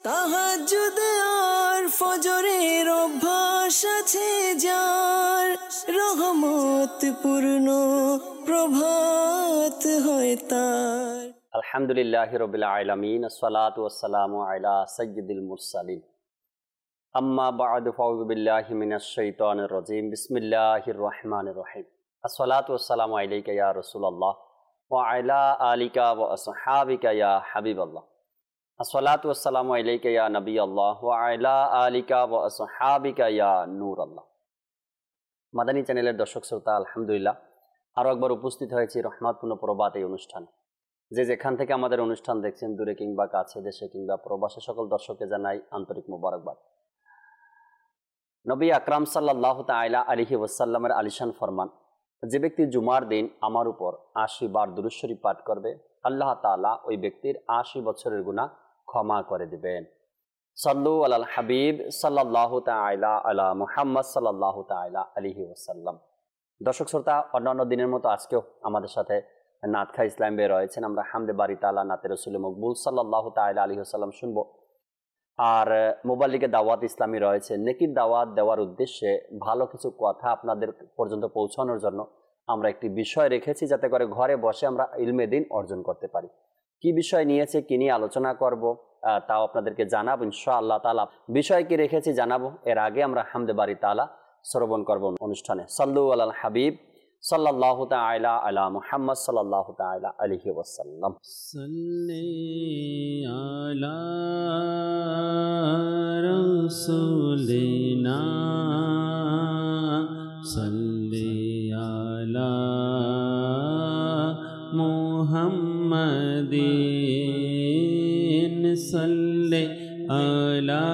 তাহাজ্জুদ আর ফজরের অভ্যাস আছে যার, রহমত পূর্ণ প্রভাত হয় তার। আলহামদুলিল্লাহি রাব্বিল আলামিন, আসসালাতু ওয়াসসালামু আলা সাইয়্যিদিল মুরসালিন। আম্মা বা'দু, ফাউযু বিল্লাহি মিনাশ শাইতানির রাজীম। বিসমিল্লাহির রহমানির রহিম। আসসালাতু ওয়াসসালামু আলাইকা ইয়া রাসূলুল্লাহ ওয়া আলা আলিকা ওয়া আসহাবিকা ইয়া হাবিবাল্লাহ। আসসালাতু ওয়াসসালামু আলাইকা ইয়া নবিয়াল্লাহ ওয়া আলা আলিকা ওয়া আসহাবিকা ইয়া নূরাল্লাহ। মাদানী চ্যানেলের দর্শক শ্রোতা, আলহামদুলিল্লাহ আরও একবার উপস্থিত হয়েছি রহমতপূর্ণ প্রভাত এই অনুষ্ঠানে। যে যেখান থেকে আমাদের অনুষ্ঠান দেখছেন, দূরে কিংবা কাছে, দেশে কিংবা প্রবাসে, সকল দর্শককে জানাই আন্তরিক মোবারকবাদ। নবী আকরাম সাল্লাল্লাহু তাআলা আলাইহি ওয়াসাল্লামের আলিশান ফরমান, যে ব্যক্তি জুমার দিন আমার উপর ৮০ বার দুরূদ শরীফ পাঠ করবে, আল্লাহ তাআলা ওই ব্যক্তির ৮০ বছরের গুনাহ ক্ষমা করে দিবেন। সাল্লু আলাল হাবিব সাল্লাল্লাহু তাআলা আলা মুহাম্মদ সাল্লাল্লাহু তাআলা আলাইহি ওয়াসাল্লাম। দর্শক শ্রোতা, অন্যান্য দিনের মতো আজকেও আমাদের সাথে নাত খাঁ ইসলাম ভাই রয়েছেন। আমরা হামদে বারি তাআলা নাতে রসুল মকবুল সাল্লাল্লাহু তাআলা আলাইহি ওয়াসাল্লাম শুনবো। আর মোবাল্লিগে দাওয়াত ইসলামী রয়েছে, নেকির দাওয়াত দেওয়ার উদ্দেশ্যে ভালো কিছু কথা আপনাদের পর্যন্ত পৌঁছানোর জন্য আমরা একটি বিষয় রেখেছি, যাতে করে ঘরে বসে আমরা ইলমে দিন অর্জন করতে পারি। কি বিষয় নিয়েছে, কি নিয়ে আলোচনা করব, তাও আপনাদেরকে জানাবো ইনশাআল্লাহ তাআলা। বিষয় কি রেখেছি জানাবো, এর আগে আমরা হামদে বারি তাআলা শ্রবণ করব অনুষ্ঠানে। সাল্লু আলাল হাবিব সাল্লাল্লাহু তাআলা আলা মুহাম্মদ সাল্লাল্লাহু তাআলা আলাইহি ওয়াসাল্লাম। সাল্লি আলা রাসূলিনা সাল্লি আলা মুহাম্মাদিন সাল্লি আলা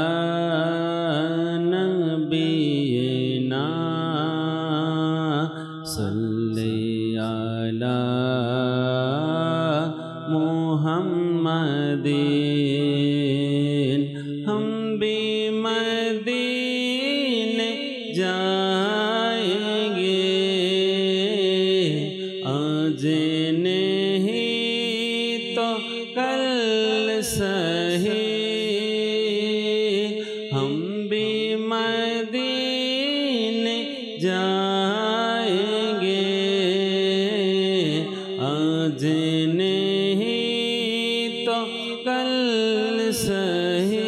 নবিয়িনা সাল্লি আলা মুহাম্মাদিন। हम भी मदीने जाएंगे, आज नहीं तो कल सही। हम भी मदीने जाएंगे, आज नहीं तो कल सही।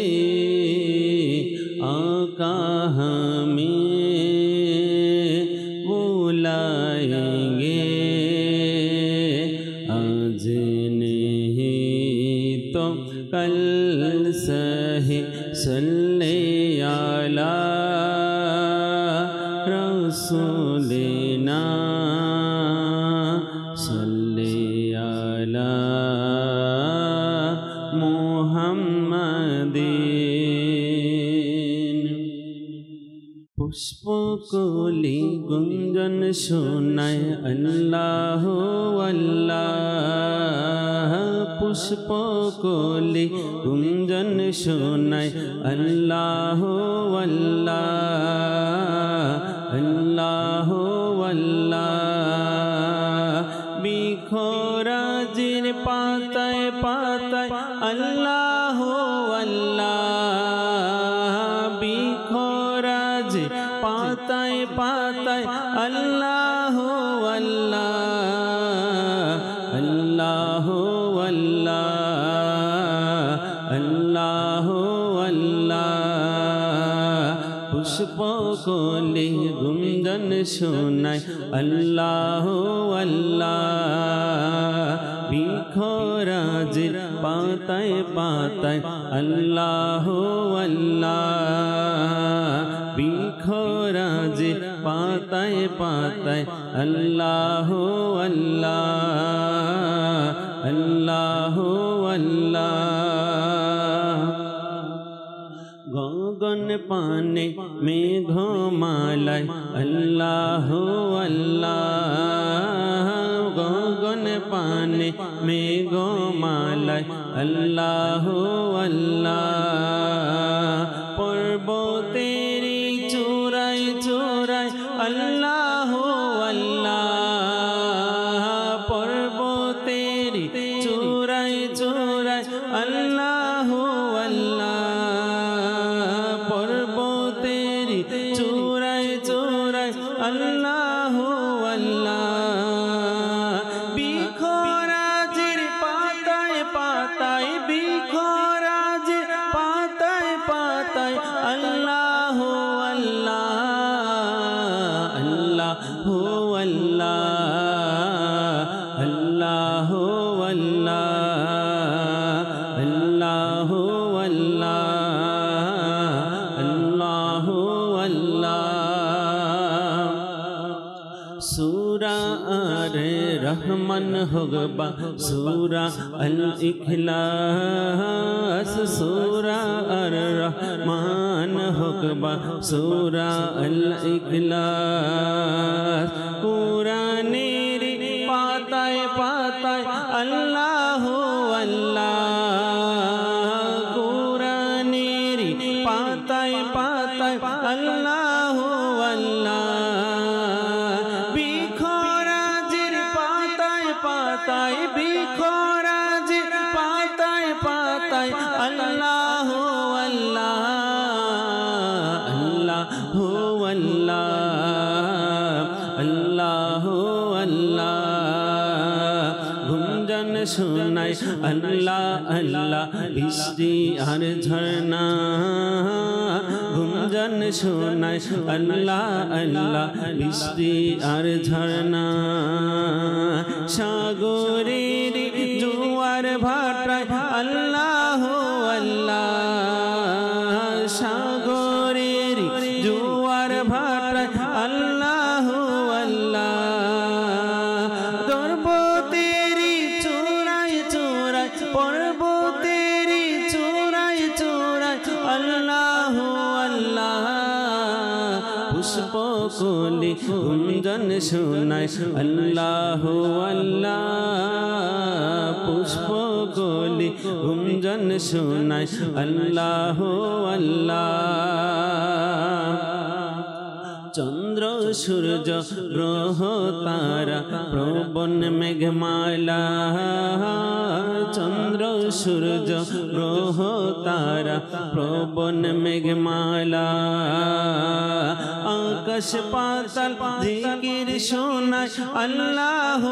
आका हमें बुलाएंगे, आज नहीं तो कल सही। सल्ले अला रसूलिना सल्ले अला মুহাম্মাদিন। পুষ্পকলি গুঞ্জন শোনায় আল্লাহ আল্লাহ। পুষ্পকলি গুঞ্জন শোনায় আল্লাহ আল্লাহ আল্লাহ আল্লাহ। বিখরাজির পাতায় পাতায় আল্লাহ আল্লাহ। বিখরাজ পাতায় পাতায় আল্লাহ আল্লাহ আল্লাহ আল্লাহ আল্লাহ আল্লাহ। পুষ্পকলি গুঞ্জন শোনায় আল্লাহ আল্লাহ। বিখরাজের পাতায় পাতায় আল্লাহ আল্লাহ। বিখরাজের পাতায় পাতায় আল্লাহ আল্লাহ আল্লাহ আল্লাহ। গগন পানে মেঘমালায় আল্লাহ আল্লাহ। গগন পানে মেঘমালায় আল্লাহ আল্লাহ। পর্বতেরি চূড়ায় চূড়ায় আল্লাহ আল্লাহ। পর্বতেরি চূড়ায় চূড়ায় আল্লাহ আল্লাহু আল্লাহ আল্লাহু আল্লাহ সূরা আরে রহমান হোগবা সূরা আল ইখলাস সূরা আর রহমান হোগবা সূরা আল ইখলাস কুরআনের পাতায় পাতায় আল্লাহু আল্লাহ কুরআনের পাতায় পাতায় আল্লাহু আল্লাহ বিখরাজের পাতায় পাতায় বিখরাজের পাতায় পাতায় আল্লাহু আল্লাহ আল্লাহু আল্লাহ আল্লাহু আল্লাহ গুঞ্জন শোনায় আল্লাহ আল্লাহ বৃষ্টি আর ঝর্ণা গুঞ্জন শোনায় আল্লাহ আল্লাহ বৃষ্টি আর ঝর্ণা সাগরের জোয়ার ভাটায় আল্লাহু আল্লাহ সাগরের জোয়ার ভাটায় আল্লাহু আল্লাহ পর্বতেরি চূড়ায় চূড়ায় পর্বতেরি চূড়ায় চূড়ায় আল্লাহু আল্লাহ পুষ্পকলি গুঞ্জন শোনায় আল্লাহু আল্লাহ পুষ্পকলি গুঞ্জন শোনায় আল্লাহু আল্লাহ চন্দ্র সূর্য গ্রহ তারা প্রবন মেঘমালা চন্দ্র সূর্য গ্রহ তারা প্রবন মেঘমালা আকাশ পাতাল জিকির শোনায় আল্লাহু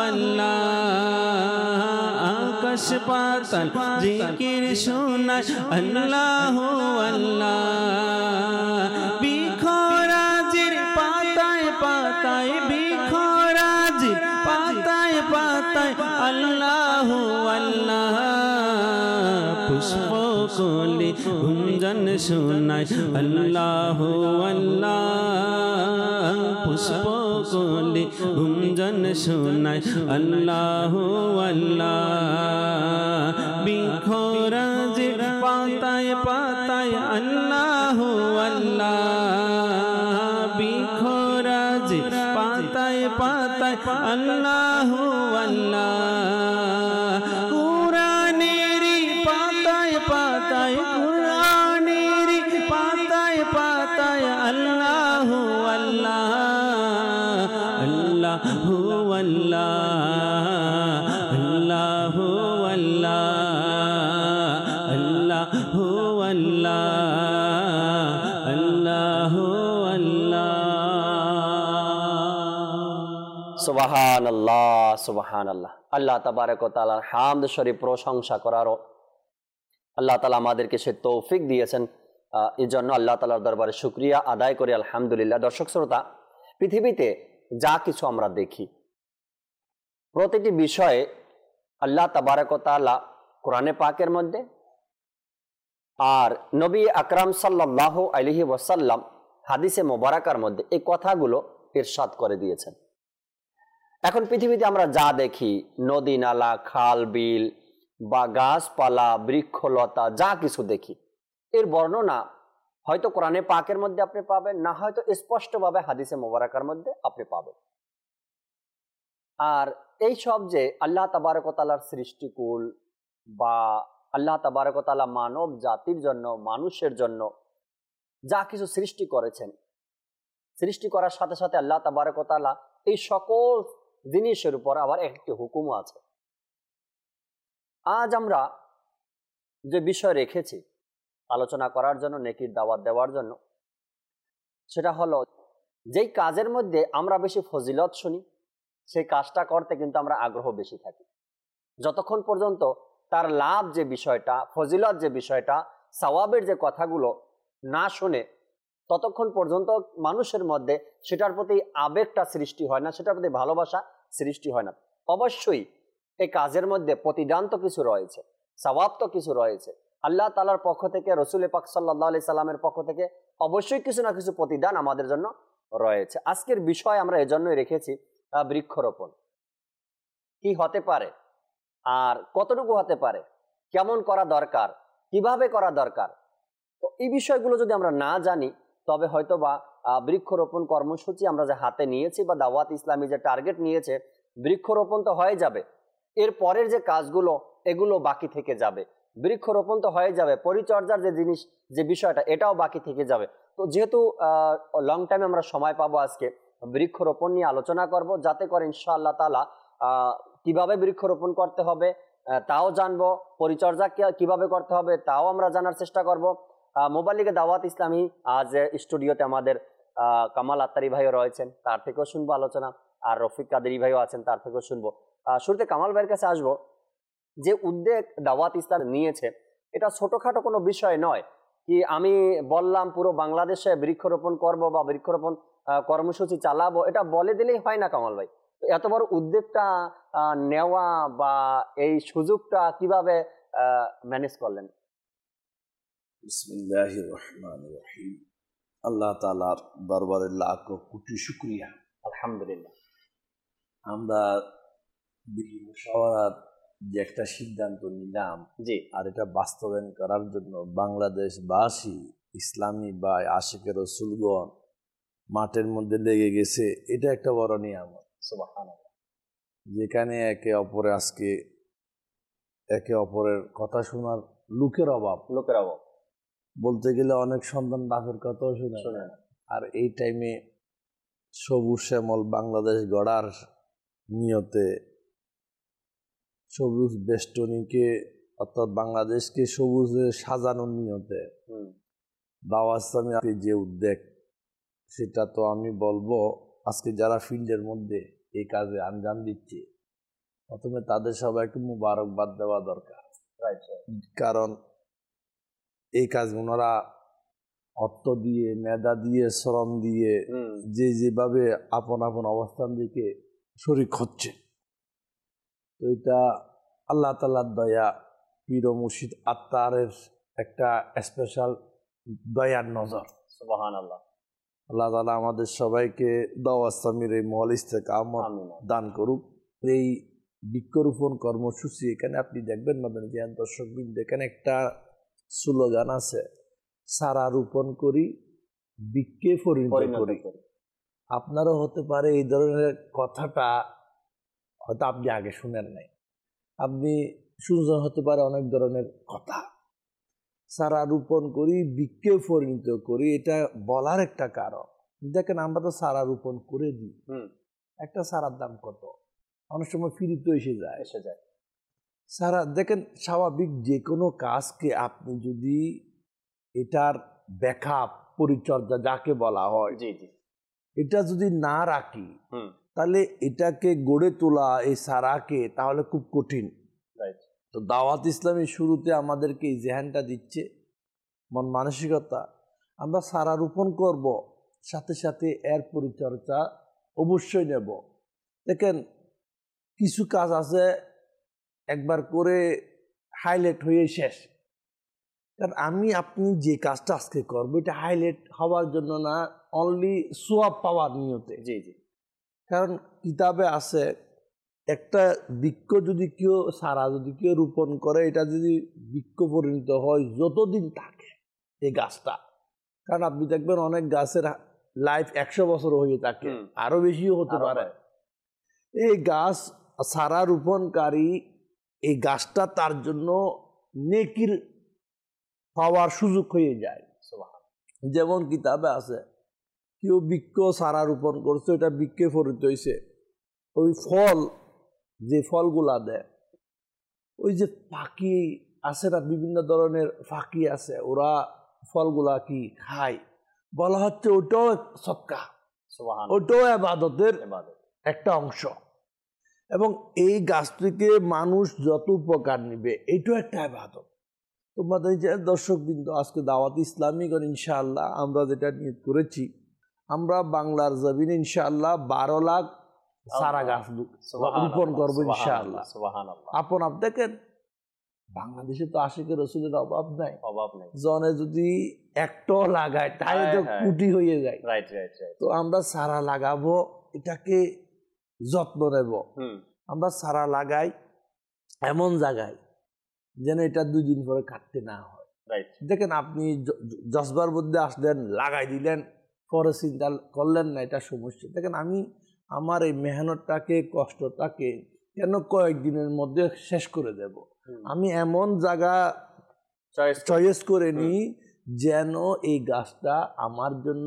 আল্লাহ আকাশ পাতাল জিকির শোনায় আল্লাহু আল্লাহ বিখরাজের পাতায় পাতায় বিখরাজের পাতায় পাতায় আল্লাহু আল্লাহ পুষ্পকলি গুঞ্জন শোনায় আল্লাহু আল্লাহ পুষ্পকলি গুঞ্জন শোনায় আল্লাহু আল্লাহ বিখরাজের পাতায় পাতায় আল্লাহু আল্লাহ বিখরাজের পাতায় পাতায় আল্লাহু আল্লাহ কুরআনের পাতায় পাতায় কুরআনের পাতায় পাতায় আল্লাহু আল্লাহ আল্লাহু আল্লাহ আল্লাহু আল্লাহ আল্লাহু আল্লাহ আল্লাহু আল্লাহ সুবহানাল্লাহ সুবহানাল্লাহ আল্লাহ তাবারক ওয়া তাআলার হামদ শরীফ প্রশংসা করারও আল্লাহ তাআলা আমাদেরকে সে তৌফিক দিয়েছেন এই জন্য আল্লাহ তাআলার দরবারে শুকরিয়া আদায় করি আলহামদুলিল্লাহ। দর্শক শ্রোতা, পৃথিবীতে যা কিছু আমরা দেখি প্রতিটি বিষয়ে আল্লাহ তাবারক ওয়া তাআলা কোরআনে পাকের মধ্যে আর নবী আকরাম সাল্লাল্লাহু আলাইহি ওয়াসাল্লাম হাদিসে মোবারকার মধ্যে এই কথাগুলো ইরশাদ করে দিয়েছেন। এখন পৃথিবীতে আমরা যা দেখি নদী নালা খাল বিল বা গাছপালা বৃক্ষলতা যা কিছু দেখি এর বর্ণনা হয়তো কোরআনে পাকের মধ্যে আপনি পাবেন, না হয়তো স্পষ্টভাবে হাদিসে মোবারকার মধ্যে আপনি পাবেন। আর এই সব যে আল্লাহ তাবারক ওয়া তাআলার সৃষ্টিকুল বা আল্লাহ তাবারক ওয়া তাআলা মানব জাতির জন্য মানুষের জন্য যা কিছু সৃষ্টি করেছেন, সৃষ্টি করার সাথে সাথে আল্লাহ তাবারক ওয়া তাআলা এই সকল জিনিসের উপর আবার একটি হুকুম আছে। আজ আমরা যে বিষয় রেখেছি আলোচনা করার জন্য, নেকির দাওয়াত দেওয়ার জন্য, সেটা হলো যেই কাজের মধ্যে আমরা বেশি ফজিলত শুনি সেই কাজটা করতে কিন্তু আমরা আগ্রহ বেশি থাকি। যতক্ষণ পর্যন্ত তার লাভ যে বিষয়টা, ফজিলত যে বিষয়টা, সওয়াবের যে কথাগুলো না শুনে ততক্ষণ পর্যন্ত মানুষের মধ্যে সেটার প্রতি আবেগটা সৃষ্টি হয় না, সেটার প্রতি ভালোবাসা সৃষ্টি হয় না। অবশ্যই এই কাজের মধ্যে প্রতিদান তো কিছু রয়েছে, সওয়াব তো কিছু রয়েছে। আল্লাহ তাআলার পক্ষ থেকে, রসুল পাক সাল্লাল্লাহু আলাইহি সাল্লামের পক্ষ থেকে অবশ্যই কিছু না কিছু প্রতিদান আমাদের জন্য রয়েছে। আজকের বিষয় আমরা এজন্যই রেখেছি বৃক্ষরোপণ কি হতে পারে, আর কতটুকু হতে পারে, কেমন করা দরকার, কিভাবে করা দরকার। তো এই বিষয়গুলো যদি আমরা না জানি তবে হয়তো বা বৃক্ষরোপণ কর্মসূচি আমরা যে হাতে নিয়েছি বা দাওয়াত ইসলামী যে টার্গেট নিয়েছে, বৃক্ষরোপণ তো হয়ে যাবে, এর পরের যে কাজগুলো এগুলো বাকি থেকে যাবে। বৃক্ষরোপণ তো হয়ে যাবে, পরিচর্যার যে জিনিস, যে বিষয়টা, এটাও বাকি থেকে যাবে। তো যেহেতু লং টাইম আমরা সময় পাবো, আজকে বৃক্ষরোপণ নিয়ে আলোচনা করব, যাতে করে ইনশাআল্লাহ তাআলা কিভাবে বৃক্ষরোপণ করতে হবে তাও জানবো, পরিচর্যা কিভাবে করতে হবে তাও আমরা জানার চেষ্টা করব। মোবাইল লিগে দাওয়াত ইসলামী আজ স্টুডিওতে আমাদের কামাল আত্তারি ভাইও রয়েছেন, তার থেকেও শুনবো আলোচনা, আর রফিক কাদেরি ভাইও আছেন, তার থেকেও শুনবো। শুরুতে কামাল ভাইয়ের কাছে আসবো। যে উদ্যোগ দাওয়াত ইসলাম নিয়েছে এটা ছোটখাটো কোনো বিষয় নয়, কি আমি বললাম পুরো বাংলাদেশে বৃক্ষরোপণ করব বা বৃক্ষরোপণ কর্মসূচি চালাবো, এটা বলে দিলেই হয় না কামাল ভাই। এত বড় উদ্যোগটা নেওয়া বা এই সুযোগটা কিভাবে ম্যানেজ করলেন? বিসমিল্লাহির রহমানির রহিম। আল্লাহ তাআলার দরবারে লাখ কোটি শুকরিয়া, আলহামদুলিল্লাহ। আমরা মুশাওয়ারাত যে একটা সিদ্ধান্ত নিলাম, জি, আর এটা বাস্তবায়ন করার জন্য বাংলাদেশবাসী, ইসলামী বা আশিকে রাসূলগণ মাঠের মধ্যে লেগে গেছে, এটা একটা বড় নিয়ামত। সুবহানাল্লাহ। যেখানে একে অপরের কথা শোনার লোকের অভাব, বলতে গেলে অনেক সন্তান বাপের কথাও শুনে না। আর এই টাইমে সবুজ শ্যামল বাংলাদেশ গড়ার নিয়তে, সবুজ বেষ্টনীকে অর্থাৎ বাংলাদেশকে সবুজে সাজানোর নিয়তে দাওয়াত ইসলামী যে উদ্যোগ, সেটা তো আমি বলবো আজকে যারা ফিল্ডের মধ্যে এই কাজে আঞ্জাম দিচ্ছে, প্রথমে তাদের সবাইকে মুবারকবাদ দেওয়া দরকার। কারণ এই কাজ ওনারা অর্থ দিয়ে, মেধা দিয়ে, শ্রম দিয়ে যেভাবে আপন আপন অবস্থান দিকে শরীক হচ্ছে, তো এটা আল্লাহ তাআলার দয়া, পীর মুর্শিদ আত্মারের একটা স্পেশাল দয়ার নজর। সুবহানাল্লাহ। আল্লাহ তাআলা আমাদের সবাইকে দাওয়াত ইসলামীর এই মহল ইস্তেকামত দান করুক। এই বৃক্ষরোপণ কর্মসূচি, এখানে আপনি দেখবেন মাদানী জিয়ান দর্শকবৃন্দ, এখানে একটা স্লোগান আছে, সারা রোপণ করি, বৃক্ষে পরিণত করি। আপনারও হতে পারে এই ধরনের কথাটা হয়তো আপনি আগে শুনেন নাই, আপনি শুনছেন হতে পারে অনেক ধরনের কথা। সারা রোপণ করি, বৃক্ষে পরিণত করি, এটা বলার একটা কারণ। দেখেন আমরা তো সারা রোপণ করে দিই, একটা সারার দাম কত? অনেক সময় ফ্রিতে এসে যায়। সারা দেখেন, স্বাভাবিক যে কোনো কাজকে আপনি যদি এটার ব্যাখ্যা, পরিচর্যা যাকে বলা হয়, এটা যদি না রাখি, তাহলে এটাকে গড়ে তোলা এই সারাকে তাহলে খুব কঠিন। তো দাওয়াত ইসলামী শুরুতে আমাদেরকে এই জেহানটা দিচ্ছে, মন মানসিকতা, আমরা সারা রোপণ করব, সাথে সাথে এর পরিচর্যা অবশ্যই নেব। দেখেন কিছু কাজ আছে একবার করে হাইলাইট হয়ে শেষ, কারণ আপনি যে কাজটা আজকে করবো এটা হাইলাইট হওয়ার জন্য না, অনলি সোয়াব পাওয়ার নিয়তে। কারণ কিতাবে আছে, একটা বৃক্ষ যদি কেউ সারা যদি কেউ রোপণ করে, এটা যদি বৃক্ষ পরিণত হয় যতদিন থাকে এই গাছটা, কারণ আপনি দেখবেন অনেক গাছের লাইফ 100 বছর হয়ে থাকে, আরো বেশিও হতে পারে। এই গাছ সারা রোপণকারী, এই গাছটা তার জন্য নেকির পাওয়ার সুযোগ হয়ে যায়। যেমন কিতাবে আছে, কেউ বৃক্ষ সারা রোপণ করছে, এটা বৃক্ষে পরিণত হয়েছে, ওই ফল যে ফলগুলা দেয়, ওই যে পাখি আছে না, বিভিন্ন ধরনের পাখি আছে, ওরা ফলগুলা কি খায়, বলা হচ্ছে ওটাও সদকা, ওটাও ইবাদতের একটা অংশ। এবং এই গাছ থেকে মানুষ যত উপকার নিবে, এটাও একটা ইবাদত। তোমাদের যে দর্শকবৃন্দ, আজকে দাওয়াত ইসলামী ইনশাআল্লাহ আমরা যেটা নিয়ত করেছি, আমরা বাংলার জমিনে ইনশাআল্লাহ 12 লাখ সারা গাছ রোপণ করবো ইনশাআল্লাহ। আপন দেখেন বাংলাদেশে তো আশিকের রসুলের অভাব নাই, অভাব নেই। জনে যদি একটাও লাগায় তাই তো কুটি হয়ে যায়। Right right right. তো আমরা চারা লাগাবো, এটাকে যত্ন নেব। আমরা চারা লাগাই এমন জায়গায় যেন এটা 2 দিন পরে কাটতে না হয়। রাইট। দেখেন আপনি জজবার মধ্যে আসলেন, লাগাই দিলেন, পরে চিন্তা করলেন না, এটা সমস্যা। দেখেন আমি আমার এই মেহনতটাকে, কষ্টটাকে কেন কয়েকদিনের মধ্যে শেষ করে দেব। আমি এমন জায়গা চয়েস করে নিই যেন এই গাছটা আমার জন্য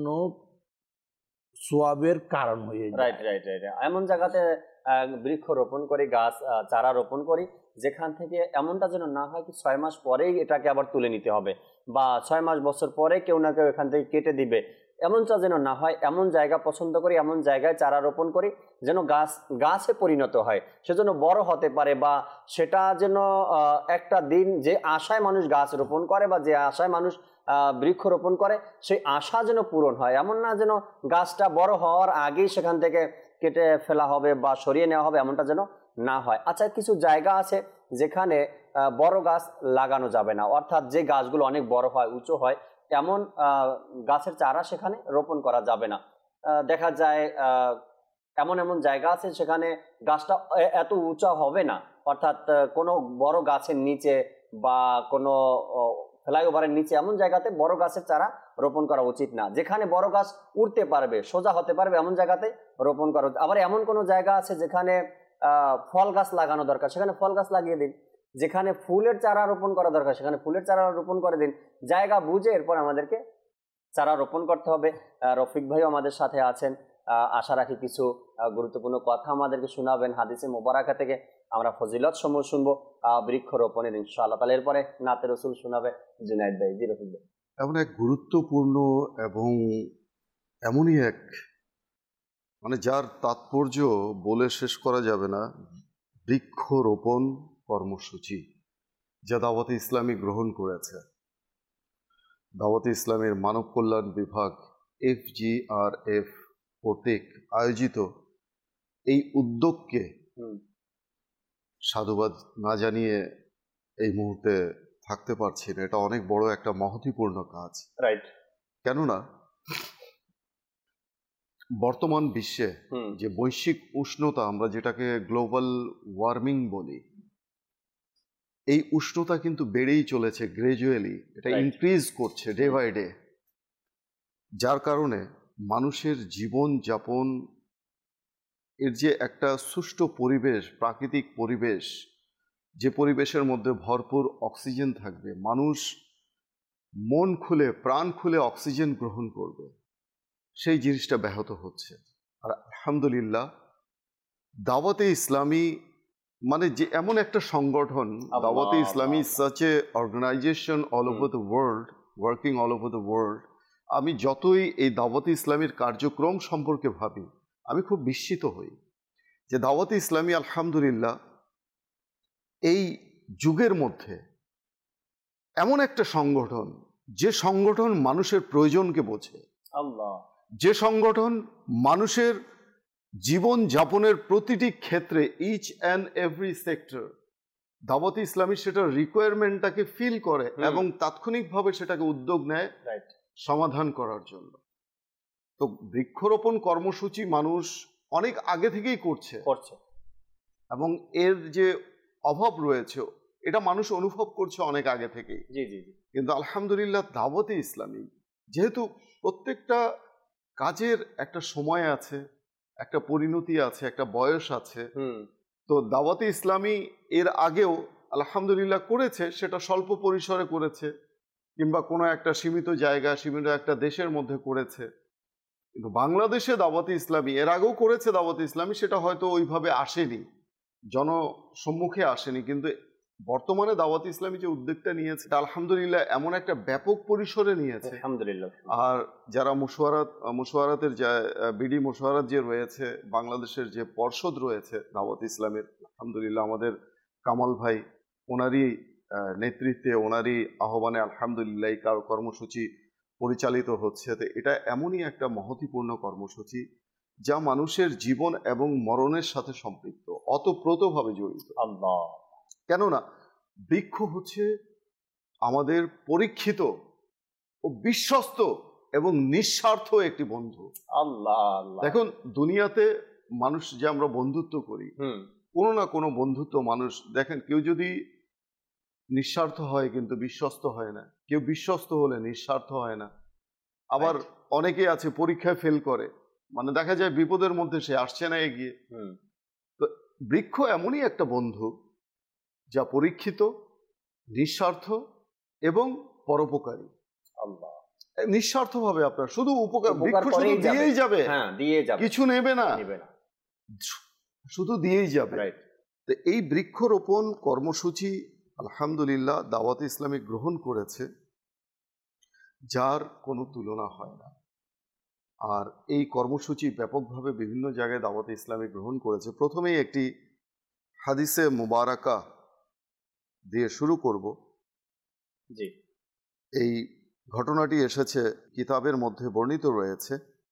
সোয়াবের কারণ হয়ে যায়। Right right right. এমন জায়গাতে বৃক্ষ রোপণ করি, গাছ চারা রোপণ করি যেখান থেকে এমনটা যেন না হয় কি 6 মাস পরেই এটাকে আবার তুলে নিতে হবে, বা 6 মাস বছর পরে কেউ না কেউ এখান থেকে কেটে দিবে, এমনটা যেন না হয়। এমন জায়গা পছন্দ করি, এমন জায়গায় চারা রোপণ করি যেন গাছে পরিণত হয়, সেজন্য বড় হতে পারে, বা সেটা যেন একটা দিন যে আশায় মানুষ গাছ রোপণ করে বা যে আশায় মানুষ বৃক্ষ রোপণ করে সেই আশা যেন পূরণ হয়। এমন না যেন গাছটা বড় হওয়ার আগেই সেখান থেকে কেটে ফেলা হবে বা সরিয়ে নেওয়া হবে, এমনটা যেন না হয়। আচ্ছা, কিছু জায়গা আছে যেখানে বড় গাছ লাগানো যাবে না, অর্থাৎ যে গাছগুলো অনেক বড় হয়, উঁচু হয়, এমন গাছের চারা সেখানে রোপণ করা যাবে না। দেখা যায় এমন এমন জায়গা আছে সেখানে গাছটা এত উঁচা হবে না, অর্থাৎ কোনো বড় গাছের নিচে বা কোনো ফ্লাইওভারের নিচে এমন জায়গাতে বড় গাছের চারা রোপণ করা উচিত না। যেখানে বড় গাছ উঠতে পারবে, সোজা হতে পারবে, এমন জায়গাতে রোপণ করা। আবার এমন কোনো জায়গা আছে যেখানে ফল গাছ লাগানো দরকার, সেখানে ফল গাছ লাগিয়ে দিন। যেখানে ফুলের চারা রোপণ করা দরকার সেখানে ফুলের চারা রোপণ করে দিন। জায়গা বুঝে এরপর আমাদেরকে চারা রোপণ করতে হবে। রফিক ভাই আমাদের সাথে আছেন, আশা রাখি কিছু গুরুত্বপূর্ণ কথা আমাদেরকে শোনাবেন হাদিসে মোবারকা থেকে। আমরা ফজিলত সমূহ শুনবো বৃক্ষ রোপণের ইনশাআল্লাহ। তাহলে এরপরে নাতে রসুল শোনাবে জুনায়েদ ভাই। জি রফিক ভাই। এমন এক গুরুত্বপূর্ণ এবং এমনই এক যার তাৎপর্য বলে শেষ করা যাবে না, বৃক্ষরোপণ কর্মসূচি যা দাওয়াতে ইসলামী গ্রহণ করেছে। দাওয়াতে ইসলামের মানব কল্যাণ বিভাগ FGRF কর্তৃক আয়োজিত এই উদ্যোগকে সাধুবাদ না জানিয়ে এই মুহূর্তে থাকতে পারছি না। এটা অনেক বড় একটা মহতীপূর্ণ কাজ। রাইট। কেননা বর্তমান বিশ্বে যে বৈশ্বিক উষ্ণতা, আমরা যেটাকে গ্লোবাল ওয়ার্মিং বলি, এই উষ্ণতা কিন্তু বেড়েই চলেছে গ্রাজুয়ালি, এটা ইনক্রিজ করছে ডে বাই ডে। যার কারণে মানুষের জীবন যাপন এর যে একটা সুষ্ঠু পরিবেশ, প্রাকৃতিক পরিবেশ, যে পরিবেশের মধ্যে ভরপুর অক্সিজেন থাকবে, মানুষ মন খুলে প্রাণ খুলে অক্সিজেন গ্রহণ করবে, সেই জিনিসটা ব্যাহত হচ্ছে। আর আলহামদুলিল্লাহ দাওয়াতে ইসলামী যে এমন একটা সংগঠন, Dawate Islami such a organization all over the world, working all over the world. আমি যতই এই দাওয়াতে ইসলামীর কার্যক্রম সম্পর্কে ভাবি, আমি খুব বিস্মিত হই যে দাওয়াতে ইসলামী আলহামদুলিল্লাহ এই যুগের মধ্যে এমন একটা সংগঠন, যে সংগঠন মানুষের প্রয়োজনকে বোঝে, যে সংগঠন মানুষের জীবন যাপনের প্রতিটি ক্ষেত্রে, ইচ অ্যান্ড এভরি সেক্টর, দাওয়াতে ইসলামী সেটার রিকোয়ারমেন্টটাকে ফিল করে এবং তাৎক্ষণিকভাবে সেটাকে উদ্যোগ নেয় সমাধান করার জন্য। তো বৃক্ষরোপণ কর্মসূচি মানুষ অনেক আগে থেকেই করছে এবং এর যে অভাব রয়েছে এটা মানুষ অনুভব করছে অনেক আগে থেকেই। কিন্তু আলহামদুলিল্লাহ দাওয়াতে ইসলামী যেহেতু প্রত্যেকটা কাজের একটা সময় আছে, একটা পরিণতি আছে, একটা বয়স আছে, তো দাওয়াতে ইসলামী এর আগেও আলহামদুলিল্লাহ করেছে, সেটা স্বল্প পরিসরে করেছে কিংবা কোনো একটা সীমিত জায়গা, সীমিত একটা দেশের মধ্যে করেছে। কিন্তু বাংলাদেশে দাওয়াতে ইসলামী এর আগেও করেছে দাওয়াতে ইসলামী, সেটা হয়তো ওইভাবে আসেনি, জনসম্মুখে আসেনি। কিন্তু বর্তমানে দাওয়াতে ইসলামী যে উদ্যোগটা নিয়েছে আলহামদুলিল্লাহ এমন একটা ব্যাপক পরিসরে নিয়েছে আলহামদুলিল্লাহ। আর যারা মুশওয়ারাতের বিডি মুশওয়ারাত যে রয়েছে, বাংলাদেশের যে পর্ষদ রয়েছে দাওয়াতে ইসলামের, আলহামদুলিল্লাহ আমাদের কামাল ভাই, ওনারই নেতৃত্বে, ওনারই আহ্বানে আলহামদুলিল্লাহ এই কর্মসূচি পরিচালিত হচ্ছে। তো এটা এমনই একটা মহতীপূর্ণ কর্মসূচি যা মানুষের জীবন এবং মরণের সাথে সম্পৃক্ত, অতপ্রতভাবে জড়িত। কেননা বৃক্ষ হচ্ছে আমাদের পরীক্ষিত ও বিশ্বস্ত এবং নিঃস্বার্থ একটি বন্ধু। আল্লাহ আল্লাহ। দেখুন, দুনিয়াতে মানুষ যে আমরা বন্ধুত্ব করি, কোনো না কোনো বন্ধুত্ব মানুষ, দেখেন, কেউ যদি নিঃস্বার্থ হয় কিন্তু বিশ্বস্ত হয় না, কেউ বিশ্বস্ত হলে নিঃস্বার্থ হয় না। আবার অনেকে আছে পরীক্ষায় ফেল করে, মানে দেখা যায় বিপদের মধ্যে সে আসছে না এগিয়ে। তো বৃক্ষ এমনই একটা বন্ধু যা পরীক্ষিত, নিঃস্বার্থ এবং পরোপকারী। আল্লাহ, নিঃস্বার্থভাবে আপনার শুধু উপকার, উপকার বৃক্ষ শুধু করেই দিয়েই যাবে, হ্যাঁ দিয়ে যাবে, কিছু নেবে না, শুধু দিয়েই যাবে। রাইট। তো এই বৃক্ষরোপণ কর্মসূচি আলহামদুলিল্লাহ দাওয়াতে ইসলামী গ্রহণ করেছে, যার কোনো তুলনা হয় না। আর এই কর্মসূচি ব্যাপকভাবে বিভিন্ন জায়গায় দাওয়াতে ইসলামী গ্রহণ করেছে। প্রথমেই একটি হাদিসে মুবারাকা দিয়ে শুরু করব। জি। এই ঘটনাটি এসেছে কিতাবের মধ্যে বর্ণিত রয়েছে।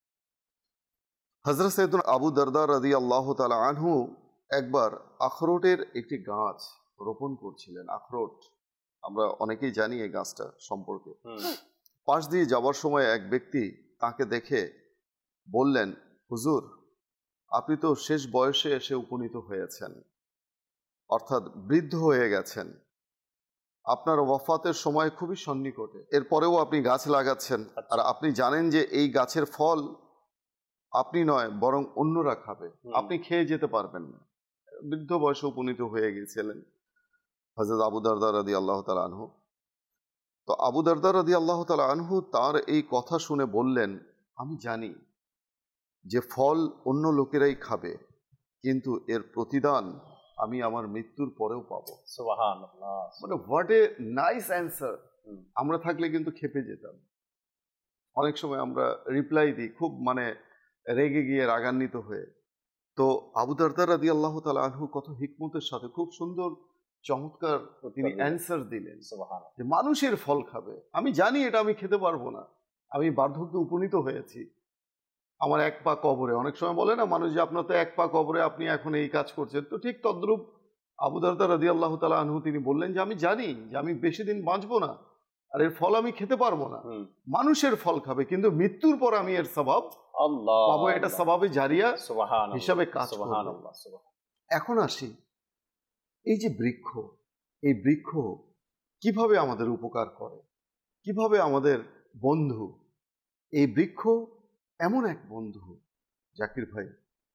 হযরত সাইয়েদুনা আবু দারদা রাদিয়াল্লাহু তাআলা আনহু একবার আখরোটের একটি গাছ রোপণ করছিলেন। আখরোট আমরা অনেকেই জানি এই গাছটা সম্পর্কে। পাশ দিয়ে যাওয়ার সময় এক ব্যক্তি তাকে দেখে বললেন, হুজুর, আপনি তো শেষ বয়সে এসে উপনীত হয়েছেন, অর্থাৎ বৃদ্ধ হয়ে গেছেন, আপনার ওয়াফাতের সময় খুবই সন্নিকটে, এরপরেও আপনি গাছ লাগাচ্ছেন, আর আপনি জানেন যে এই গাছের ফল আপনি নয় বরং অন্যরা খাবে, আপনি খেয়ে যেতে পারবেন না। বৃদ্ধ বয়সে উপনীত হয়ে গিয়েছিলেন হযরত আবু দারদা রাদিয়াল্লাহু তাআলা আনহু। তো আবু দারদা রাদিয়াল্লাহু তাআলা আনহু তার এই কথা শুনে বললেন, আমি জানি যে ফল অন্য লোকেরাই খাবে, কিন্তু এর প্রতিদান আমি আমার মৃত্যুর পরেও পাবো। সুবহানাল্লাহ। মানে হোয়াট এ নাইস অ্যান্সার। আমরা থাকলে কিন্তু খেপে যেতাম। অনেক সময় আমরা রিপ্লাই দিই খুব মানে রেগে গিয়ে রাগান্বিত হয়ে। তো আবু দারদা রাদিয়াল্লাহু তাআলা আনহু কত হিকমতের সাথে খুব সুন্দর চমৎকার তিনি অ্যান্সার দিলেন যে মানুষের ফল খাবে। আমি জানি এটা আমি খেতে পারবো না, আমি বার্ধক্যে উপনীত হয়েছি, আমার এক পা কবরে। অনেক সময় বলে না মানুষ যে আপনার তো এক পা কবরে, আপনি এখন এই কাজ করছেন। তো ঠিক তদ্রূপ আবু দারদা রাদিয়াল্লাহু তাআলা আনহু তিনি বললেন যে আমি জানি যে আমি বেশি দিন বাঁচবো না, আর এর ফল আমি খেতে পারবো না, মানুষের ফল খাবে, কিন্তু মৃত্যুর পর আমি এর সওয়াব পাবো, এটা সওয়াবে জারিয়া হিসাবে কাজ করবে। এখন আসি, এই যে বৃক্ষ, এই বৃক্ষ কিভাবে আমাদের উপকার করে, কিভাবে আমাদের বন্ধু। এই বৃক্ষ এমন এক বন্ধু জাকির ভাই,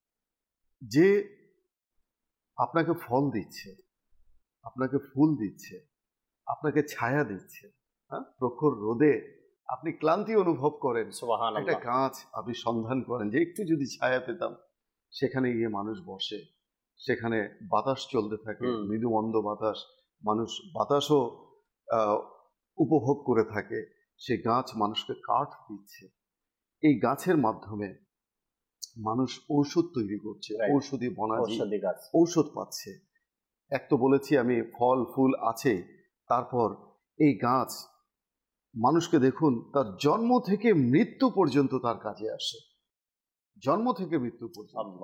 যে আপনাকে ফল দিচ্ছে, আপনাকে ফুল দিচ্ছে, আপনাকে ছায়া দিচ্ছে। হ্যাঁ, প্রখর রোদে আপনি ক্লান্তি অনুভব করেন, একটা গাছ আপনি সন্ধান করেন যে একটু যদি ছায়া পেতাম, সেখানে গিয়ে মানুষ বসে, সেখানে বাতাস চলতে থাকে, মৃদু মন্দ বাতাস, মানুষ বাতাসও উপভোগ করে থাকে। সে গাছ মানুষকে কাঠ দিচ্ছে, এই গাছের মাধ্যমে মানুষ ঔষধ তৈরি করছে, ঔষধি বনাজি ঔষধ পাচ্ছে। এক তো বলেছি আমি ফল ফুল আছে, তারপর এই গাছ মানুষকে দেখুন তার জন্ম থেকে মৃত্যু পর্যন্ত তার কাজে আসে, জন্ম থেকে মৃত্যু পর্যন্ত।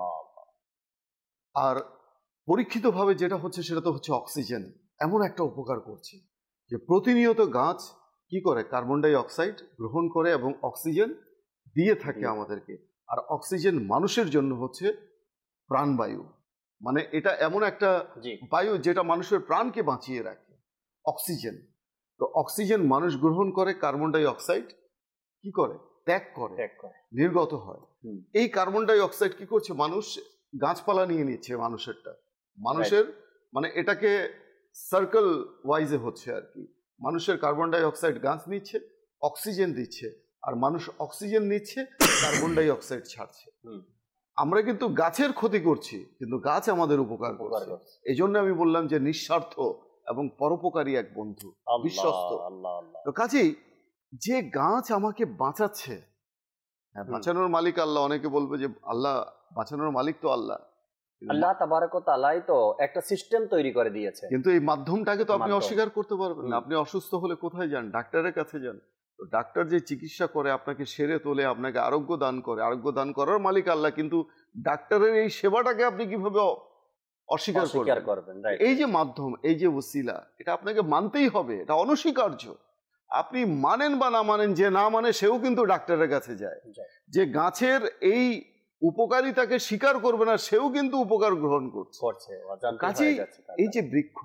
আর পরীক্ষিতভাবে যেটা হচ্ছে সেটা তো হচ্ছে অক্সিজেন। এমন একটা উপকার করছে যে প্রতিনিয়ত গাছ কি করে, কার্বন ডাই অক্সাইড গ্রহণ করে এবং অক্সিজেন দিয়ে থাকে আমাদেরকে। আর অক্সিজেন মানুষের জন্য হচ্ছে প্রাণবায়ু, মানে এটা এমন একটা বায়ু যেটা মানুষের প্রাণকে বাঁচিয়ে রাখে, অক্সিজেন। তো অক্সিজেন মানুষ গ্রহণ করে, কার্বন ডাই অক্সাইড কি করে, ত্যাগ করে, নির্গত হয়। এই কার্বন ডাই অক্সাইড কি করছে, মানুষ গাছপালা নিয়ে নিচ্ছে মানুষেরটা, মানুষের মানে এটাকে সার্কেল ওয়াইজে হচ্ছে আর কি। মানুষের কার্বন ডাই অক্সাইড গাছ নিচ্ছে, অক্সিজেন দিচ্ছে, আর মানুষ অক্সিজেন নিচ্ছে, কার্বন ডাই অক্সাইড ছাড়ছে। আমরা কিন্তু গাছের ক্ষতি করছি, কিন্তু গাছ আমাদের উপকার করছে। এই জন্য আমি বললাম যে নিঃস্বার্থ এবং পরোপকারী এক বন্ধু, বিশ্বস্ত। তো কাজেই যে গাছ আমাকে বাঁচাচ্ছে, বাঁচানোর মালিক আল্লাহ। অনেকে বলবে যে আল্লাহ বাঁচানোর মালিক তো আল্লাহ, আল্লাহ তাবারক ওয়া তাআলাই তো একটা সিস্টেম তৈরি করে দিয়েছে, কিন্তু এই মাধ্যমটাকে তো আপনি অস্বীকার করতে পারবেন না। আপনি অসুস্থ হলে কোথায় যান, ডাক্তারের কাছে যান। তো ডাক্তার যে চিকিৎসা করে, আপনাকে সেরে তোলে, আপনাকে আরোগ্য দান করে, আরোগ্য দান করার মালিক আল্লাহ, কিন্তু ডাক্তারের এই সেবাটাকে আপনি কিভাবে অস্বীকার অস্বীকার করবেন। করবেন, রাইট। এই যে মাধ্যম, এই যে ওসিলা, এটা আপনাকে মানতেই হবে, এটা অনস্বীকার্য। আপনি মানেন বা না মানেন, যে না মানে সেও কিন্তু ডাক্তারের কাছে যায়। যে গাছের এই উপকারিতাকে স্বীকার করবে না, সেও কিন্তু উপকার গ্রহণ করছে। কাজেই এই যে বৃক্ষ,